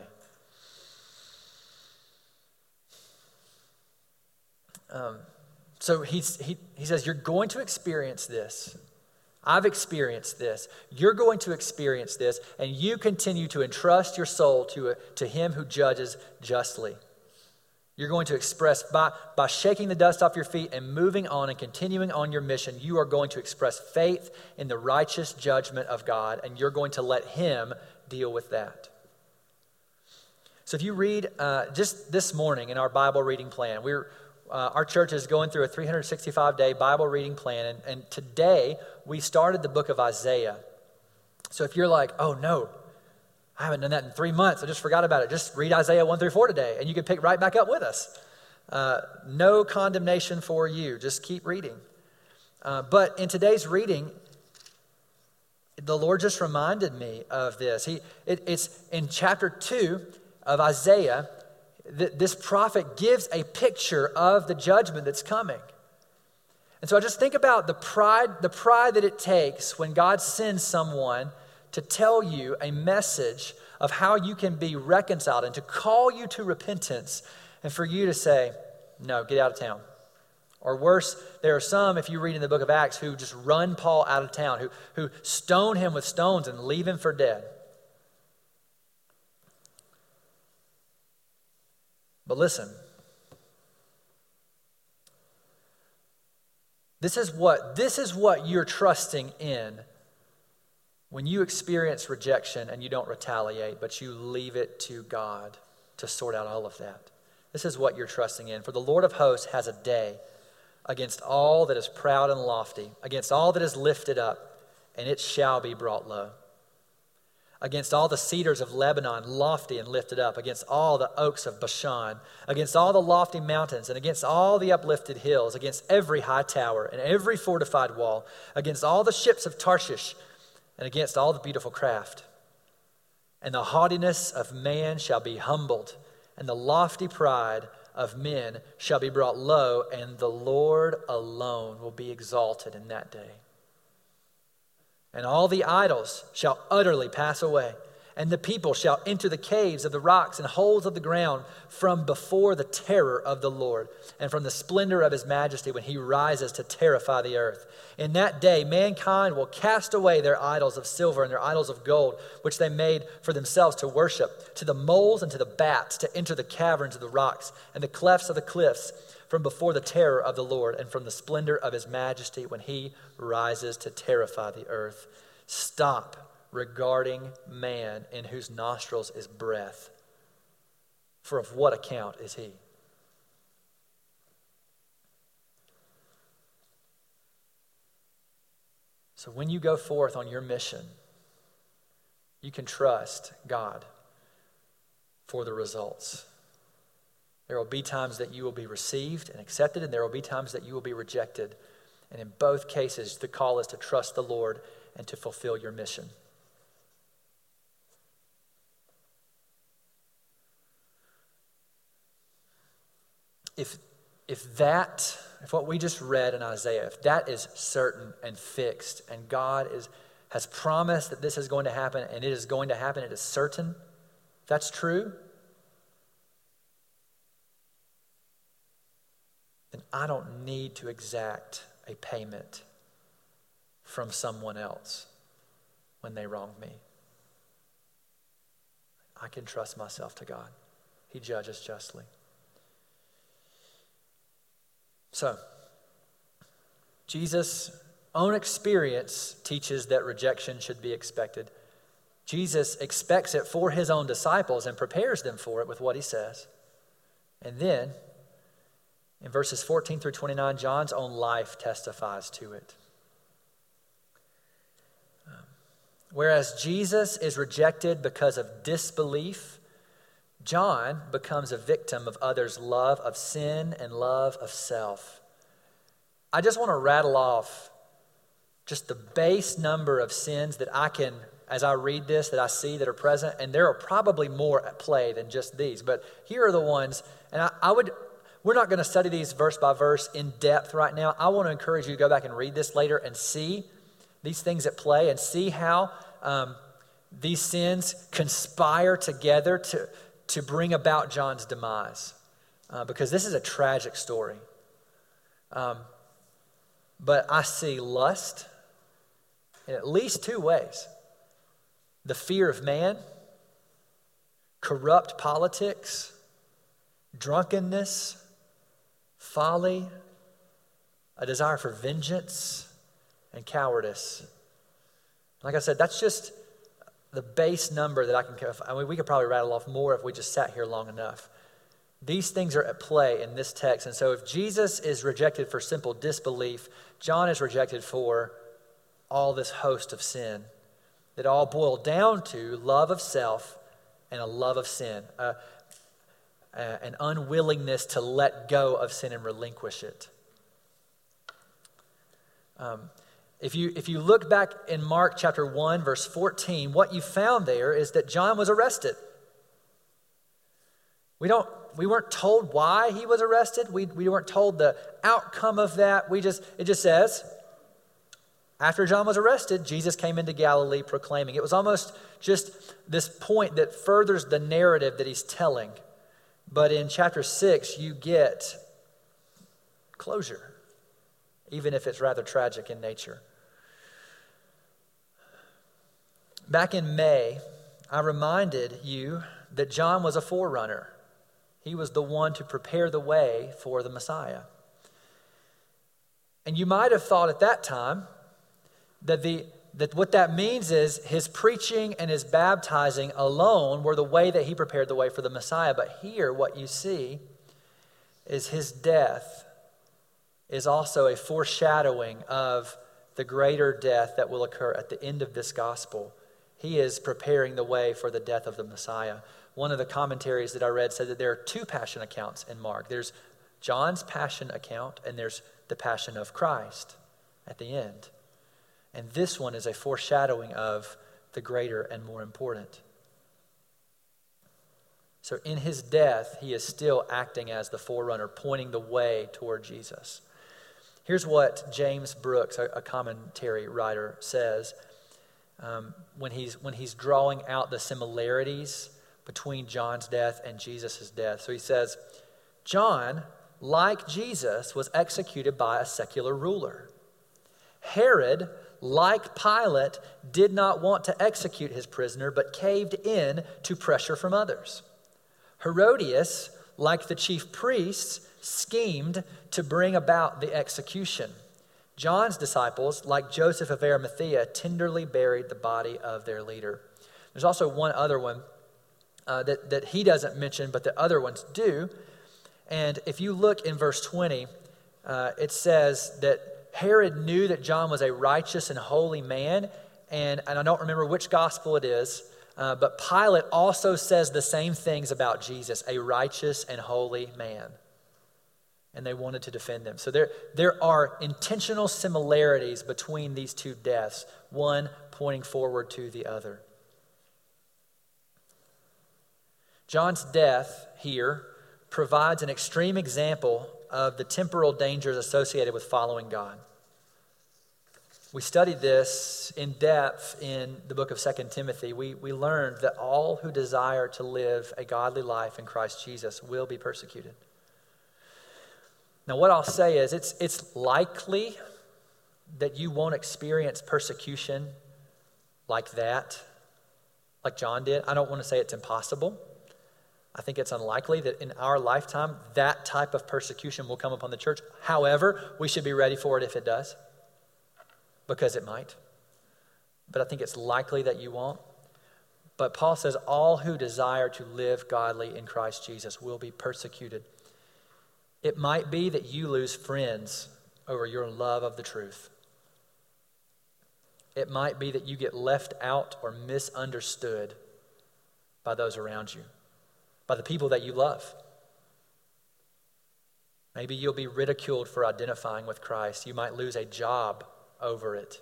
Um, so he's, he, he says, you're going to experience this. I've experienced this. You're going to experience this, and you continue to entrust your soul to, a, to him who judges justly. You're going to express, by, by shaking the dust off your feet and moving on and continuing on your mission, you are going to express faith in the righteous judgment of God, and you're going to let him deal with that. So if you read, uh, just this morning in our Bible reading plan, we're Uh, our church is going through a three hundred sixty-five day Bible reading plan, and, and today we started the book of Isaiah. So if you're like, oh no, I haven't done that in three months, I just forgot about it, just read Isaiah one through four today, and you can pick right back up with us. Uh, no condemnation for you, just keep reading. Uh, but in today's reading, the Lord just reminded me of this. He, it, it's in chapter two of Isaiah. This prophet gives a picture of the judgment that's coming. And so I just think about the pride, the pride that it takes when God sends someone to tell you a message of how you can be reconciled and to call you to repentance, and for you to say, no, get out of town. Or worse, there are some, if you read in the book of Acts, who just run Paul out of town, who, who stone him with stones and leave him for dead. But listen, this is what this is what you're trusting in when you experience rejection and you don't retaliate, but you leave it to God to sort out all of that. This is what you're trusting in. For the Lord of hosts has a day against all that is proud and lofty, against all that is lifted up, and it shall be brought low. Against all the cedars of Lebanon, lofty and lifted up, against all the oaks of Bashan, against all the lofty mountains, and against all the uplifted hills, against every high tower and every fortified wall, against all the ships of Tarshish, and against all the beautiful craft. And the haughtiness of man shall be humbled, and the lofty pride of men shall be brought low, and the Lord alone will be exalted in that day. And all the idols shall utterly pass away, and the people shall enter the caves of the rocks and holes of the ground from before the terror of the Lord and from the splendor of his majesty when he rises to terrify the earth. In that day, mankind will cast away their idols of silver and their idols of gold, which they made for themselves to worship, to the moles and to the bats, to enter the caverns of the rocks and the clefts of the cliffs from before the terror of the Lord and from the splendor of his majesty when he rises to terrify the earth. Stop regarding man in whose nostrils is breath. For of what account is he? So when you go forth on your mission, you can trust God for the results. There will be times that you will be received and accepted, and there will be times that you will be rejected. And in both cases, the call is to trust the Lord and to fulfill your mission. If, if that, if what we just read in Isaiah, if that is certain and fixed, and God is, has promised that this is going to happen, and it is going to happen, it is certain, if that's true, then I don't need to exact a payment from someone else when they wrong me. I can trust myself to God. He judges justly. So, Jesus' own experience teaches that rejection should be expected. Jesus expects it for his own disciples and prepares them for it with what he says. And then, in verses fourteen through twenty-nine, John's own life testifies to it. Um, whereas Jesus is rejected because of disbelief, John becomes a victim of others' love of sin and love of self. I just want to rattle off just the base number of sins that I can, as I read this, that I see that are present, and there are probably more at play than just these, but here are the ones, and I, I would, we're not going to study these verse by verse in depth right now. I want to encourage you to go back and read this later and see these things at play and see how um, these sins conspire together to to bring about John's demise, uh, because this is a tragic story. Um, but I see lust in at least two ways. The fear of man, corrupt politics, drunkenness, folly, a desire for vengeance, and cowardice. Like I said, that's just the base number that I can, I mean, we could probably rattle off more if we just sat here long enough. These things are at play in this text. And so if Jesus is rejected for simple disbelief, John is rejected for all this host of sin that all boil down to love of self and a love of sin, uh, uh, an unwillingness to let go of sin and relinquish it. Um, If you, if you look back in Mark chapter one, verse fourteen, what you found there is that John was arrested. We don't, we weren't told why he was arrested. We, we weren't told the outcome of that. We just, it just says, after John was arrested, Jesus came into Galilee proclaiming. It was almost just this point that furthers the narrative that he's telling. But in chapter six, you get closure, even if it's rather tragic in nature. Back in May, I reminded you that John was a forerunner. He was the one to prepare the way for the Messiah. And you might have thought at that time that the that what that means is his preaching and his baptizing alone were the way that he prepared the way for the Messiah. But here, what you see is his death is also a foreshadowing of the greater death that will occur at the end of this gospel. He is preparing the way for the death of the Messiah. One of the commentaries that I read said that there are two passion accounts in Mark. There's John's passion account, and there's the passion of Christ at the end. And this one is a foreshadowing of the greater and more important. So in his death, he is still acting as the forerunner, pointing the way toward Jesus. Here's what James Brooks, a commentary writer, says um, when he's when he's drawing out the similarities between John's death and Jesus' death. So he says, John, like Jesus, was executed by a secular ruler. Herod, like Pilate, did not want to execute his prisoner, but caved in to pressure from others. Herodias, like the chief priests, schemed to bring about the execution. John's disciples, like Joseph of Arimathea, tenderly buried the body of their leader. There's also one other one uh, that, that he doesn't mention, but the other ones do. And if you look in verse twenty, uh, it says that Herod knew that John was a righteous and holy man, and, and I don't remember which gospel it is, uh, but Pilate also says the same things about Jesus, a righteous and holy man. And they wanted to defend him. So there, there are intentional similarities between these two deaths, one pointing forward to the other. John's death here provides an extreme example of the temporal dangers associated with following God. We studied this in depth in the book of Second Timothy. We, we learned that all who desire to live a godly life in Christ Jesus will be persecuted. Now, what I'll say is it's, it's likely that you won't experience persecution like that, like John did. I don't want to say it's impossible. I think it's unlikely that in our lifetime that type of persecution will come upon the church. However, we should be ready for it if it does, because it might. But I think it's likely that you won't. But Paul says all who desire to live godly in Christ Jesus will be persecuted. It might be that you lose friends over your love of the truth. It might be that you get left out or misunderstood by those around you, by the people that you love. Maybe you'll be ridiculed for identifying with Christ. You might lose a job over it.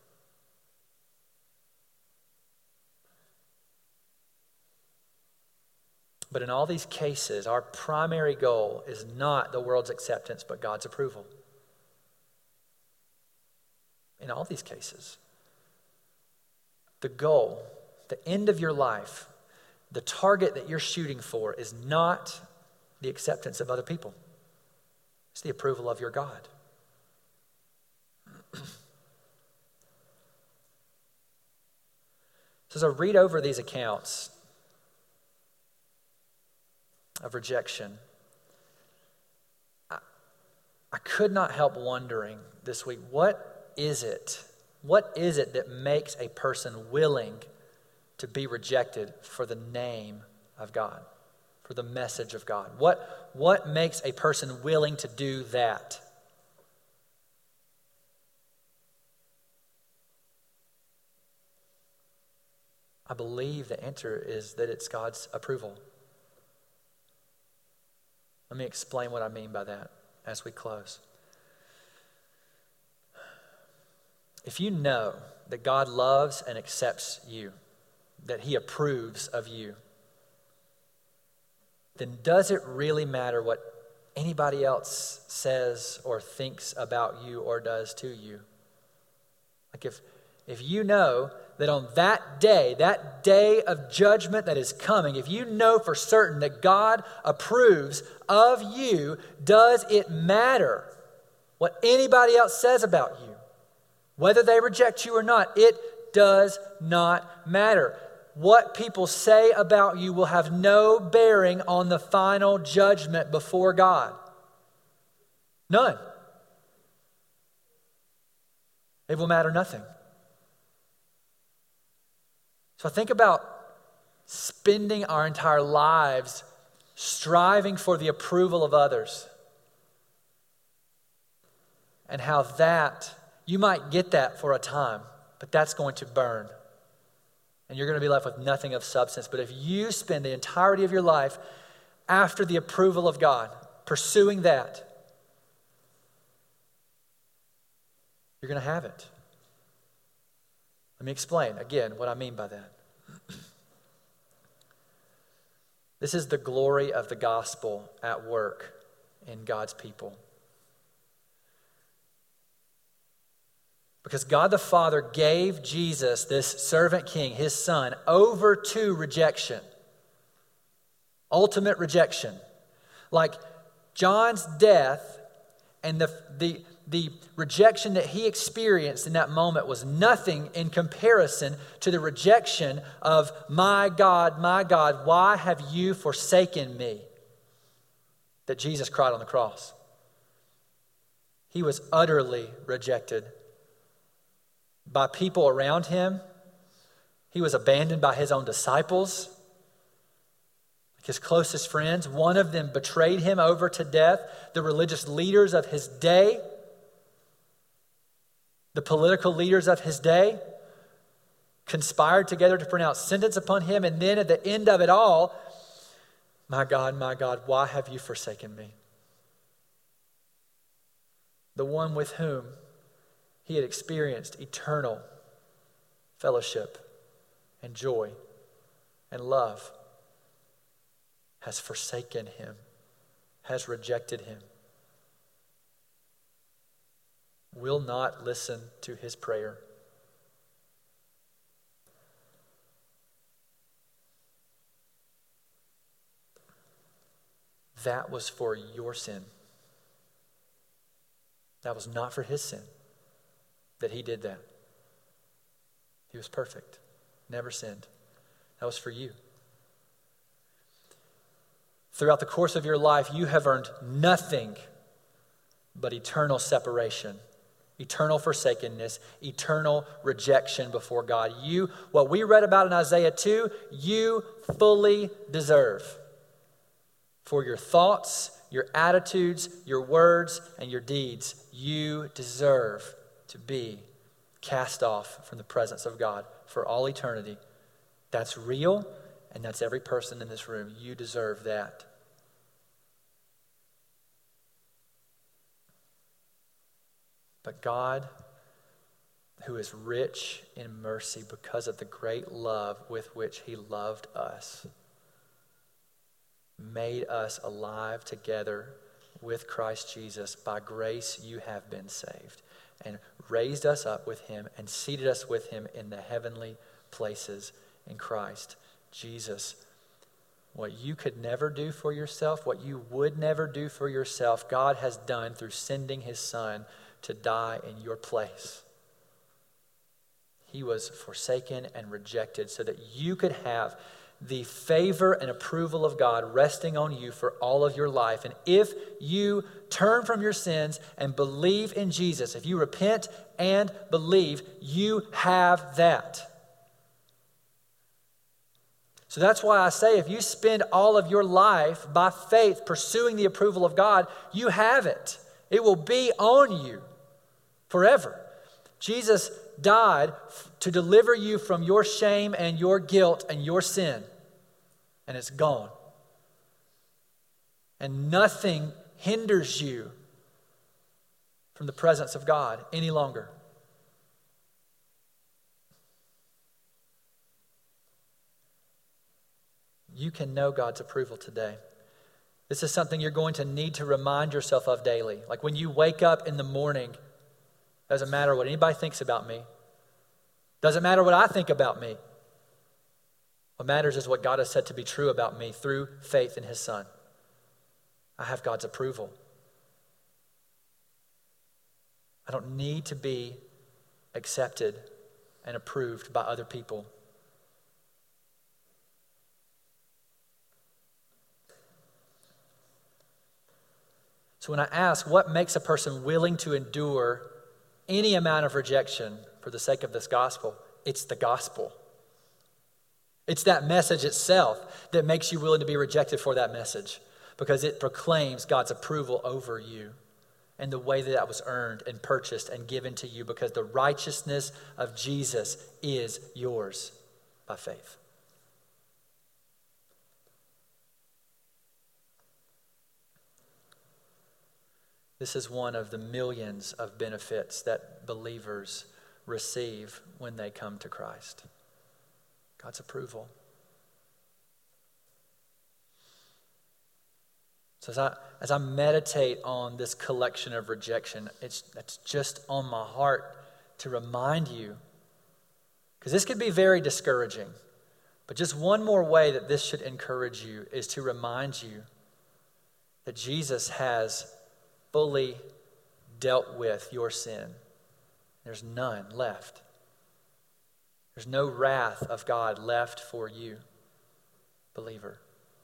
But in all these cases, our primary goal is not the world's acceptance, but God's approval. In all these cases, the goal, the end of your life, the target that you're shooting for is not the acceptance of other people. It's the approval of your God. So as I read over these accounts of rejection, I, I could not help wondering this week, what is it? What is it that makes a person willing to be rejected for the name of God, for the message of God? What, what makes a person willing to do that? I believe the answer is that it's God's approval. Let me explain what I mean by that as we close. If you know that God loves and accepts you, that he approves of you, then does it really matter what anybody else says or thinks about you or does to you? Like if, if you know that on that day, that day of judgment that is coming, if you know for certain that God approves of you, does it matter what anybody else says about you? Whether they reject you or not, it does not matter. What people say about you will have no bearing on the final judgment before God. None. It will matter nothing. So think about spending our entire lives striving for the approval of others, and how that, you might get that for a time, but that's going to burn. And you're going to be left with nothing of substance. But if you spend the entirety of your life after the approval of God, pursuing that, you're going to have it. Let me explain again what I mean by that. This is the glory of the gospel at work in God's people. Because God the Father gave Jesus, this servant king, his son, over to rejection. Ultimate rejection. Like John's death and the, the, the rejection that he experienced in that moment was nothing in comparison to the rejection of, my God, my God, why have you forsaken me? That Jesus cried on the cross. He was utterly rejected by people around him. He was abandoned by his own disciples, his closest friends. One of them betrayed him over to death. The religious leaders of his day, the political leaders of his day, conspired together to pronounce sentence upon him. And then at the end of it all, my God, my God, why have you forsaken me? The one with whom he had experienced eternal fellowship and joy and love has forsaken him, has rejected him, will not listen to his prayer. That was for your sin. That was not for his sin that he did that. He was perfect, never sinned. That was for you. Throughout the course of your life, you have earned nothing but eternal separation, eternal forsakenness, eternal rejection before God. You, what we read about in Isaiah two, you fully deserve. For your thoughts, your attitudes, your words, and your deeds, you deserve to be cast off from the presence of God for all eternity. That's real, and that's every person in this room. You deserve that. But God, who is rich in mercy because of the great love with which he loved us, made us alive together with Christ Jesus. By grace you have been saved, and raised us up with him and seated us with him in the heavenly places in Christ Jesus. What you could never do for yourself, what you would never do for yourself, God has done through sending his son to die in your place. He was forsaken and rejected so that you could have the favor and approval of God resting on you for all of your life. And if you turn from your sins and believe in Jesus, if you repent and believe, you have that. So that's why I say if you spend all of your life by faith pursuing the approval of God, you have it. It will be on you forever. Jesus died to deliver you from your shame and your guilt and your sin. And it's gone. And nothing hinders you from the presence of God any longer. You can know God's approval today. This is something you're going to need to remind yourself of daily. Like when you wake up in the morning, doesn't matter what anybody thinks about me. Doesn't matter what I think about me. What matters is what God has said to be true about me through faith in his son. I have God's approval. I don't need to be accepted and approved by other people. So when I ask what makes a person willing to endure any amount of rejection for the sake of this gospel, it's the gospel. It's that message itself that makes you willing to be rejected for that message, because it proclaims God's approval over you and the way that that was earned and purchased and given to you, because the righteousness of Jesus is yours by faith. This is one of the millions of benefits that believers receive when they come to Christ. God's approval. So as I, as I meditate on this collection of rejection, it's, it's just on my heart to remind you, because this could be very discouraging, but just one more way that this should encourage you is to remind you that Jesus has fully dealt with your sin. There's none left. There's no wrath of God left for you, believer.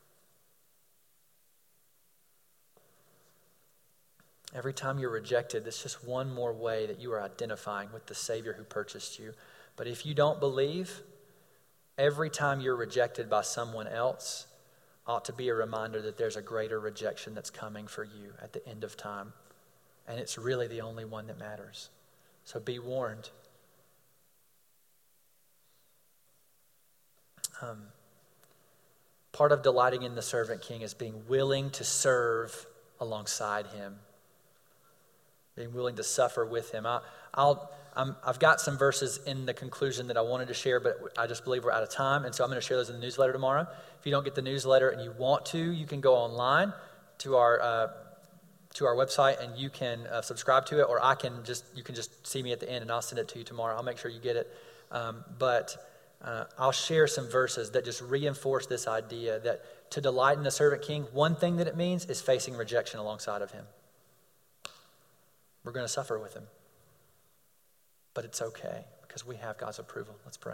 Every time you're rejected, it's just one more way that you are identifying with the Savior who purchased you. But if you don't believe, every time you're rejected by someone else ought to be a reminder that there's a greater rejection that's coming for you at the end of time. And it's really the only one that matters. So be warned. Um, part of delighting in the servant king is being willing to serve alongside him. Being willing to suffer with him. I, I'll, I'm, I've got some verses in the conclusion that I wanted to share, but I just believe we're out of time, and so I'm going to share those in the newsletter tomorrow. If you don't get the newsletter and you want to, you can go online to our uh, to our website and you can uh, subscribe to it, or I can just you can just see me at the end and I'll send it to you tomorrow. I'll make sure you get it. Um, but uh, I'll share some verses that just reinforce this idea that to delight in the servant king, one thing that it means is facing rejection alongside of him. We're going to suffer with him. But it's okay because we have God's approval. Let's pray.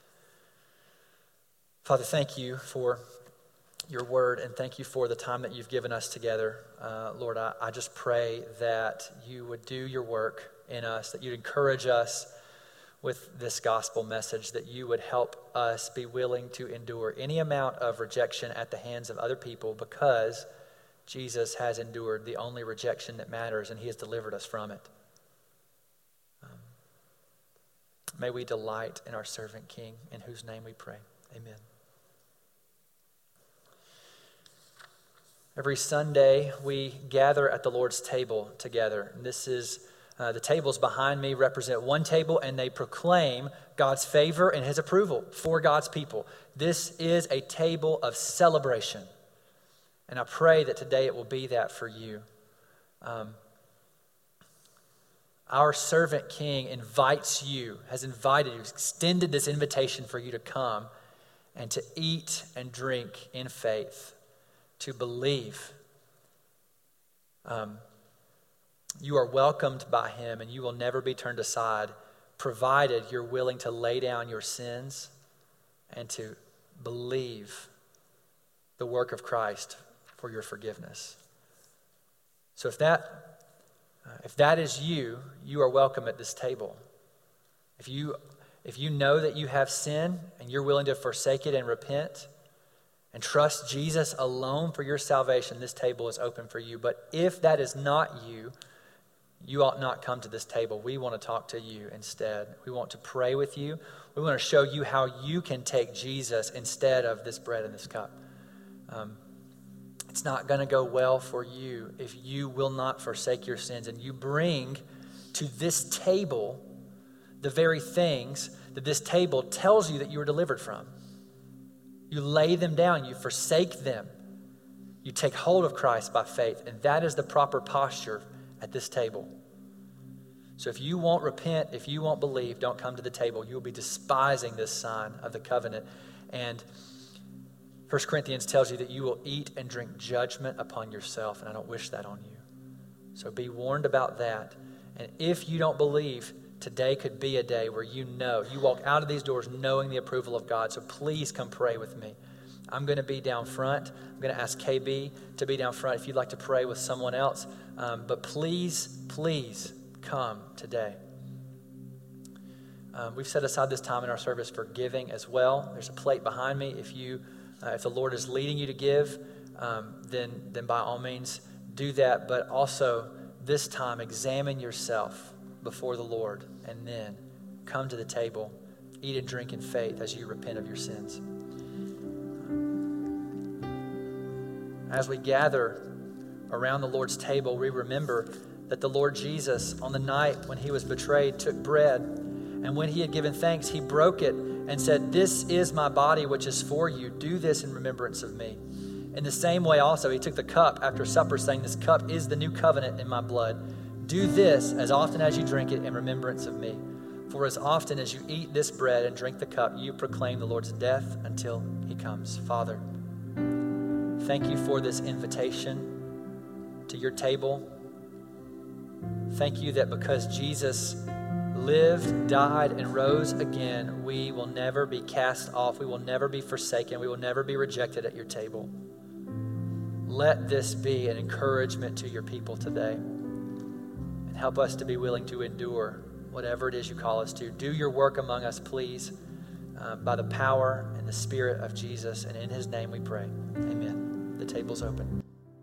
Father, thank you for your word and thank you for the time that you've given us together. Uh, Lord, I, I just pray that you would do your work in us, that you'd encourage us with this gospel message, that you would help us be willing to endure any amount of rejection at the hands of other people because Jesus has endured the only rejection that matters, and he has delivered us from it. Um, may we delight in our servant King, in whose name we pray. Amen. Every Sunday, we gather at the Lord's table together. And this is, uh, the tables behind me represent one table, and they proclaim God's favor and his approval for God's people. This is a table of celebration. And I pray that today it will be that for you. Um, our servant King invites you, has invited you, extended this invitation for you to come and to eat and drink in faith, to believe. Um, you are welcomed by him and you will never be turned aside, provided you're willing to lay down your sins and to believe the work of Christ for your forgiveness. So if that, uh, if that is you, you are welcome at this table. If you, if you know that you have sin and you're willing to forsake it and repent and trust Jesus alone for your salvation, this table is open for you. But if that is not you, you ought not come to this table. We want to talk to you instead. We want to pray with you. We want to show you how you can take Jesus instead of this bread and this cup. Um, It's not going to go well for you if you will not forsake your sins and you bring to this table the very things that this table tells you that you were delivered from. You lay them down, you forsake them. You take hold of Christ by faith, and that is the proper posture at this table. So if you won't repent, if you won't believe, don't come to the table. You will be despising this sign of the covenant. And First Corinthians tells you that you will eat and drink judgment upon yourself, and I don't wish that on you. So be warned about that. And if you don't believe, today could be a day where you know, you walk out of these doors knowing the approval of God. So please come pray with me. I'm going to be down front. I'm going to ask K B to be down front if you'd like to pray with someone else. Um, but please, please come today. Um, we've set aside this time in our service for giving as well. There's a plate behind me. If you Uh, if the Lord is leading you to give, um, then, then by all means do that. But also this time examine yourself before the Lord and then come to the table, eat and drink in faith as you repent of your sins. As we gather around the Lord's table, we remember that the Lord Jesus, on the night when he was betrayed, took bread, and when he had given thanks, he broke it and said, "This is my body, which is for you. Do this in remembrance of me." In the same way also, he took the cup after supper, saying, "This cup is the new covenant in my blood. Do this as often as you drink it in remembrance of me. For as often as you eat this bread and drink the cup, you proclaim the Lord's death until he comes." Father, thank you for this invitation to your table. Thank you that because Jesus lived, died, and rose again, we will never be cast off. We will never be forsaken. We will never be rejected at your table. Let this be an encouragement to your people today. And help us to be willing to endure whatever it is you call us to. Do your work among us, please, uh, by the power and the Spirit of Jesus. And in his name we pray. Amen. The table's open.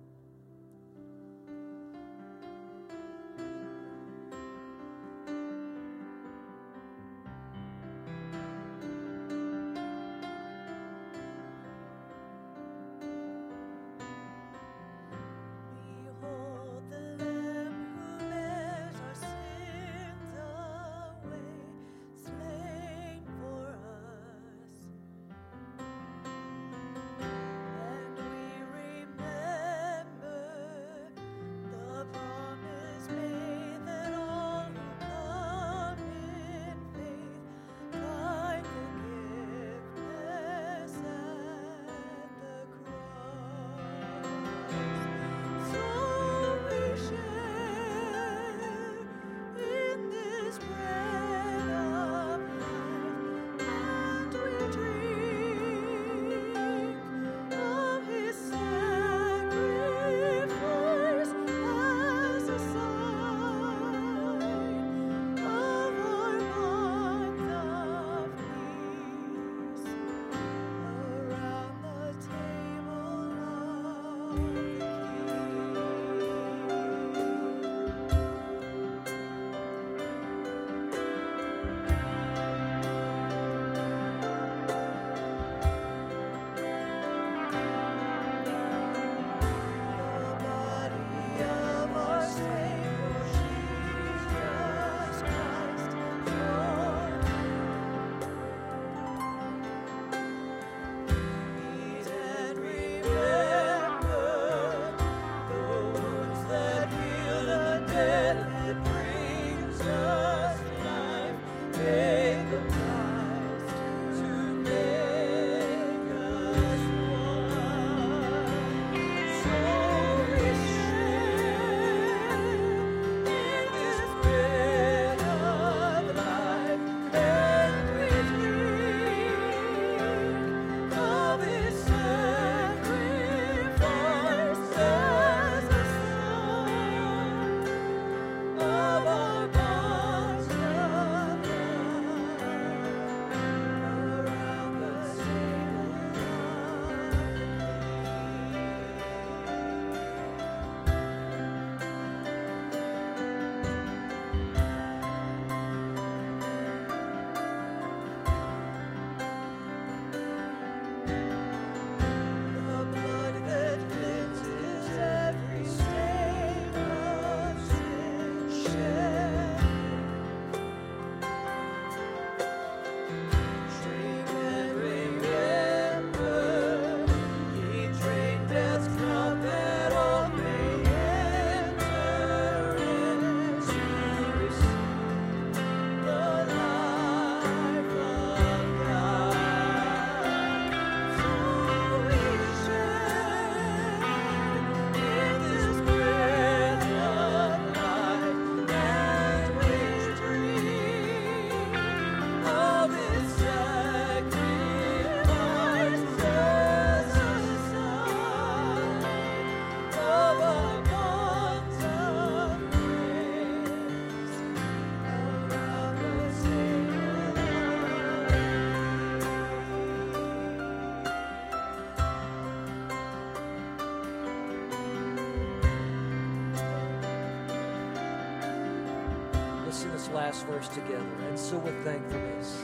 Sing this last verse together. And so with thankfulness.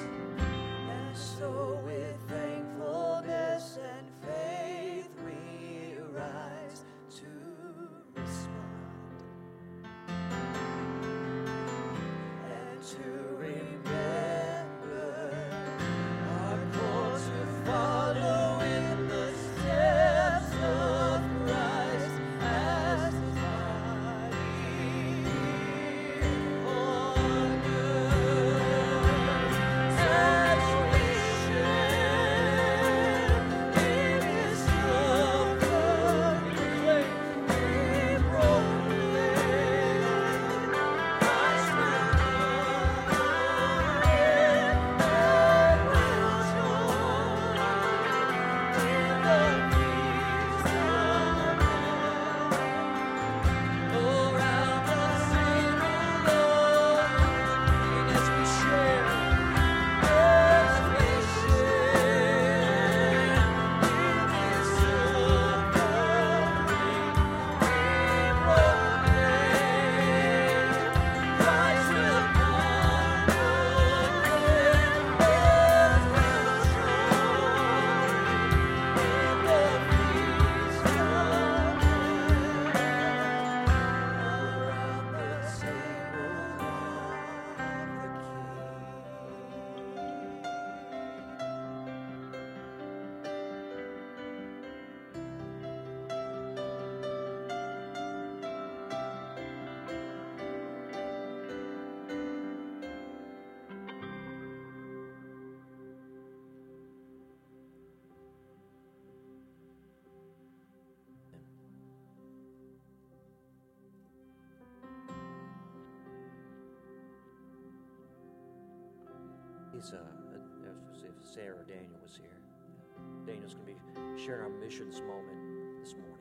And so with thankfulness and faith we rise to respond and to remember our call to follow in the steps of He's, uh, uh, if Sarah or Daniel was here. Daniel's going to be sharing our missions moment this morning.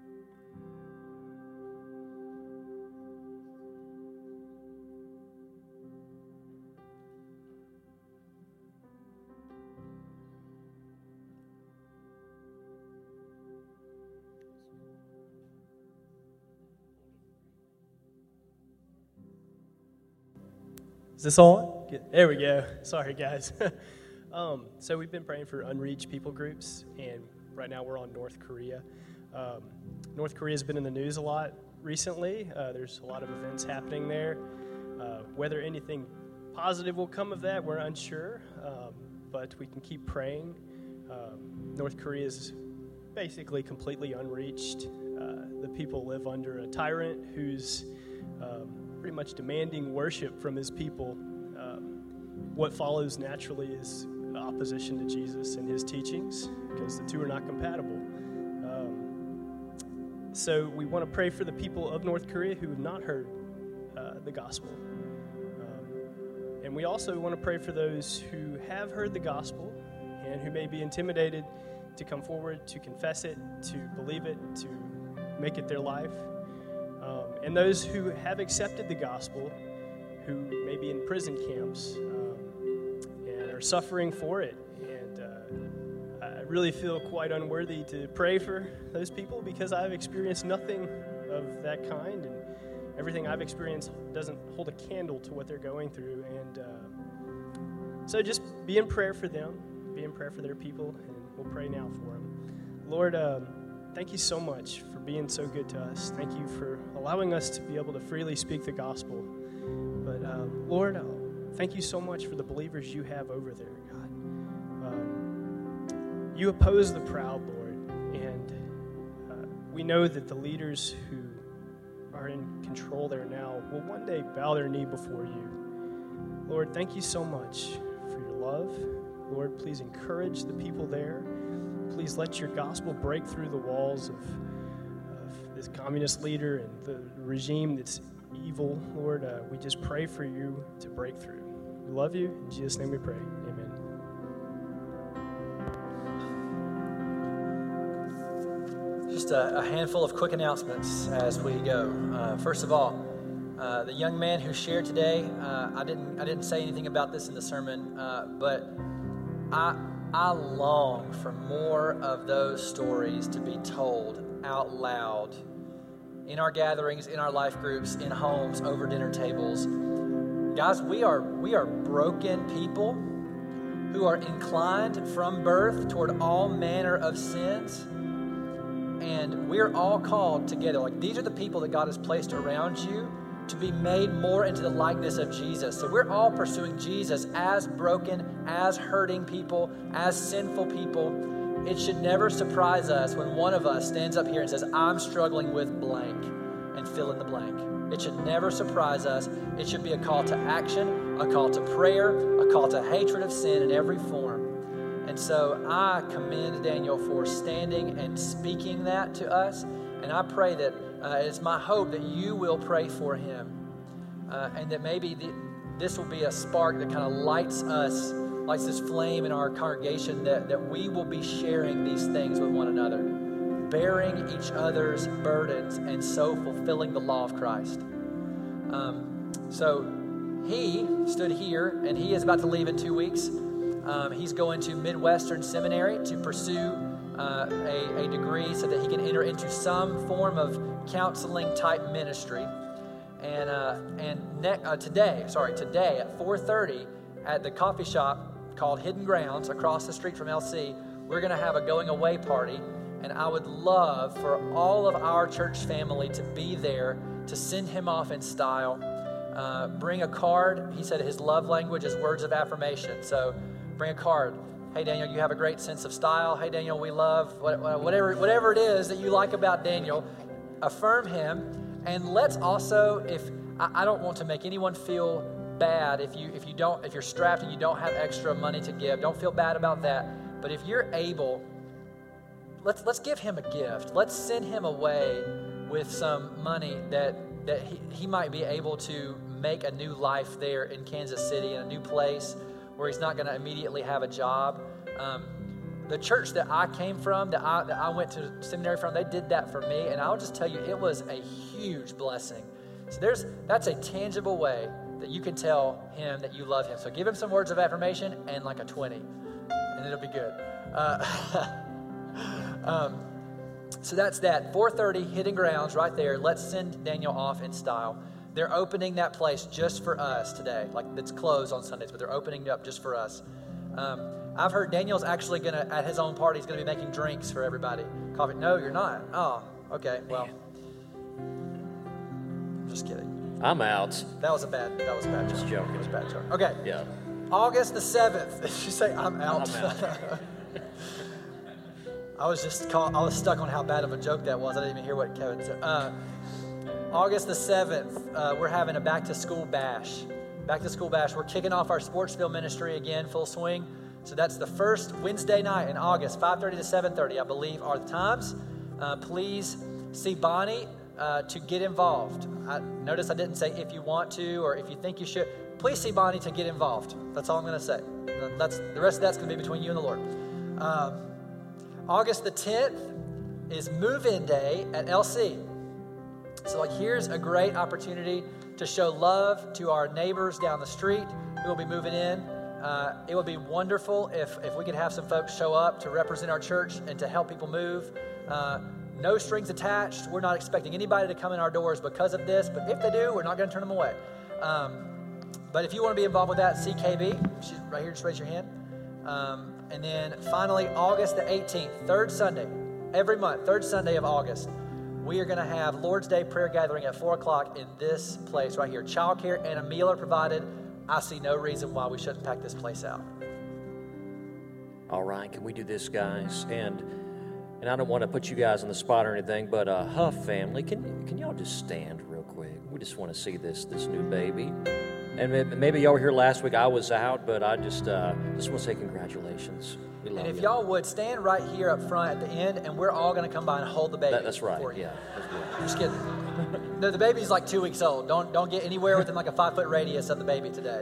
Is this on? Good. There we go. Sorry, guys. um, so we've been praying for unreached people groups, and right now we're on North Korea. Um, North Korea's been in the news a lot recently. Uh, there's a lot of events happening there. Uh, whether anything positive will come of that, we're unsure, um, but we can keep praying. Um, North Korea is basically completely unreached. Uh, the people live under a tyrant who's um, pretty much demanding worship from his people. Um, what follows naturally is opposition to Jesus and his teachings, because the two are not compatible. Um, so we want to pray for the people of North Korea who have not heard uh, the gospel. Um, and we also want to pray for those who have heard the gospel and who may be intimidated to come forward, to confess it, to believe it, to make it their life. Um, and those who have accepted the gospel, who may be in prison camps um, and are suffering for it. And uh, I really feel quite unworthy to pray for those people because I've experienced nothing of that kind, and everything I've experienced doesn't hold a candle to what they're going through. And uh, so just be in prayer for them, be in prayer for their people, and we'll pray now for them. Lord, um, thank you so much for being so good to us. Thank you for allowing us to be able to freely speak the gospel. But um, Lord, uh, thank you so much for the believers you have over there, God. Um, you oppose the proud, Lord, and uh, we know that the leaders who are in control there now will one day bow their knee before you. Lord, thank you so much for your love. Lord, please encourage the people there. Please let your gospel break through the walls of, of this communist leader and the regime that's evil. Lord, uh, we just pray for you to break through. We love you. In Jesus' name we pray. Amen. Just a, a handful of quick announcements as we go. Uh, first of all, uh, the young man who shared today, uh, I didn't I didn't say anything about this in the sermon, uh, but I I long for more of those stories to be told out loud in our gatherings, in our life groups, in homes, over dinner tables. Guys, we are we are broken people who are inclined from birth toward all manner of sins. And we're all called together. Like, these are the people that God has placed around you to be made more into the likeness of Jesus. So we're all pursuing Jesus as broken, as hurting people, as sinful people. It should never surprise us when one of us stands up here and says, I'm struggling with blank, and fill in the blank. It should never surprise us. It should be a call to action, a call to prayer, a call to hatred of sin in every form. And so I commend Daniel for standing and speaking that to us. And I pray that uh, it's my hope that you will pray for him. Uh, and that maybe the, this will be a spark that kind of lights us, lights this flame in our congregation, that, that we will be sharing these things with one another, bearing each other's burdens, and so fulfilling the law of Christ. Um, so he stood here, and he is about to leave in two weeks. Um, he's going to Midwestern Seminary to pursue uh, a, a degree so that he can enter into some form of counseling type ministry. And uh, and ne- uh, today, sorry, today at four thirty at the coffee shop called Hidden Grounds across the street from L C, we're going to have a going away party. And I would love for all of our church family to be there to send him off in style. Uh, bring a card. He said his love language is words of affirmation. So bring a card. Hey, Daniel, you have a great sense of style. Hey, Daniel, we love whatever whatever it is that you like about Daniel. Affirm him, and let's also, if I, I don't want to make anyone feel bad if you if you don't if you're strapped and you don't have extra money to give. Don't feel bad about that. But if you're able, let's let's give him a gift. Let's send him away with some money that that he, he might be able to make a new life there in Kansas City, in a new place, where he's not going to immediately have a job. Um, the church that I came from, that I, that I went to seminary from, they did that for me, and I'll just tell you, it was a huge blessing. So there's that's a tangible way that you can tell him that you love him. So give him some words of affirmation and like a twenty, and it'll be good. Uh, um, so that's that. four thirty, Hidden Grounds right there. Let's send Daniel off in style. They're opening that place just for us today. Like, it's closed on Sundays, but they're opening it up just for us. Um, I've heard Daniel's actually going to, at his own party, he's going to be making drinks for everybody. Coffee. No, you're not. Oh, okay. Well, I'm just kidding. I'm out. That was a bad, that was a bad joke. Just joking. That was a bad joke. Okay. Yeah. August the seventh. Did you say I'm out? I'm out. I was just caught, I was stuck on how bad of a joke that was. I didn't even hear what Kevin said. Uh, August the seventh, uh, we're having a back-to-school bash. Back-to-school bash. We're kicking off our Sportsville ministry again, full swing. So that's the first Wednesday night in August, five thirty to seven thirty, I believe, are the times. Uh, please see Bonnie uh, to get involved. I, notice I didn't say if you want to or if you think you should. Please see Bonnie to get involved. That's all I'm going to say. That's, the rest of that's going to be between you and the Lord. Um, August the tenth is move-in day at L C. So like, here's a great opportunity to show love to our neighbors down the street who will be moving in. Uh, it would be wonderful if, if we could have some folks show up to represent our church and to help people move. Uh, no strings attached. We're not expecting anybody to come in our doors because of this, but if they do, we're not going to turn them away. Um, but if you want to be involved with that, C K B, she's right here, just raise your hand. Um, and then finally, August the eighteenth, third Sunday, every month, third Sunday of August, we are going to have Lord's Day prayer gathering at four o'clock in this place right here. Childcare and a meal are provided. I see no reason why we shouldn't pack this place out. All right, can we do this, guys? And and I don't want to put you guys on the spot or anything, but uh, Huff family, can can y'all just stand real quick? We just want to see this this new baby. And maybe y'all were here last week. I was out, but I just uh, just want to say congratulations. We love And if you. y'all would stand right here up front at the end, and we're all going to come by and hold the baby. That, that's right. For you. Yeah, that's good. I'm just kidding. No, the baby's like two weeks old. Don't don't get anywhere within like a five foot radius of the baby today.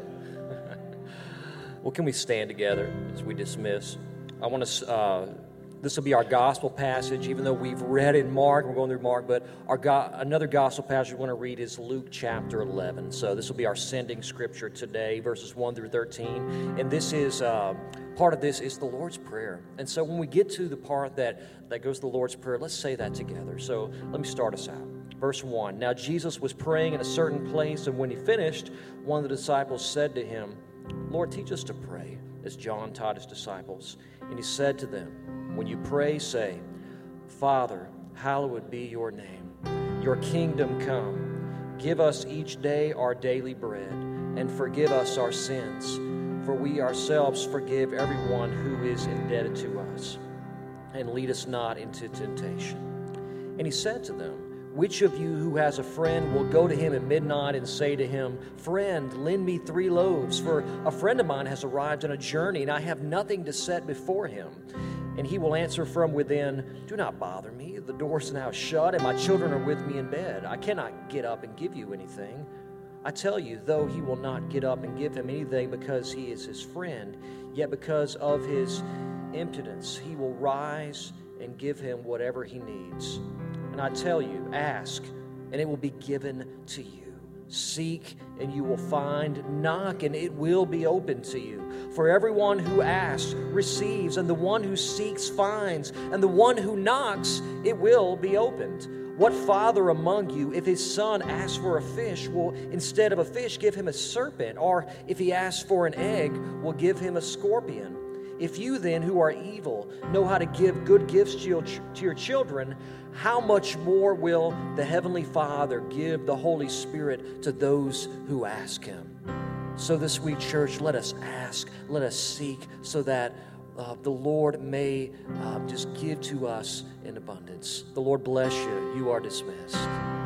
Well, can we stand together as we dismiss? I want to. Uh, this will be our gospel passage, even though we've read in Mark. We're going through Mark, but our go- another gospel passage we want to read is Luke chapter eleven. So this will be our sending scripture today, verses one through thirteen. And this is uh, part of this is the Lord's Prayer. And so when we get to the part that that goes to the Lord's Prayer, let's say that together. So let me start us out. Verse one. Now Jesus was praying in a certain place, and when he finished, one of the disciples said to him, Lord, teach us to pray, as John taught his disciples. And he said to them, when you pray, say, Father, hallowed be your name. Your kingdom come. Give us each day our daily bread, and forgive us our sins, for we ourselves forgive everyone who is indebted to us. And lead us not into temptation. And he said to them, which of you who has a friend will go to him at midnight and say to him, Friend, lend me three loaves, for a friend of mine has arrived on a journey, and I have nothing to set before him. And he will answer from within, Do not bother me. The door's now shut, and my children are with me in bed. I cannot get up and give you anything. I tell you, though he will not get up and give him anything because he is his friend, yet because of his impudence, he will rise and give him whatever he needs. And I tell you, ask, and it will be given to you. Seek, and you will find. Knock, and it will be open to you. For everyone who asks receives, and the one who seeks finds, and the one who knocks, it will be opened. What father among you, if his son asks for a fish, will instead of a fish give him a serpent? Or if he asks for an egg, will give him a scorpion? If you then, who are evil, know how to give good gifts to your, to your children, how much more will the Heavenly Father give the Holy Spirit to those who ask Him? So this week, church, let us ask, let us seek, so that uh, the Lord may uh, just give to us in abundance. The Lord bless you. You are dismissed.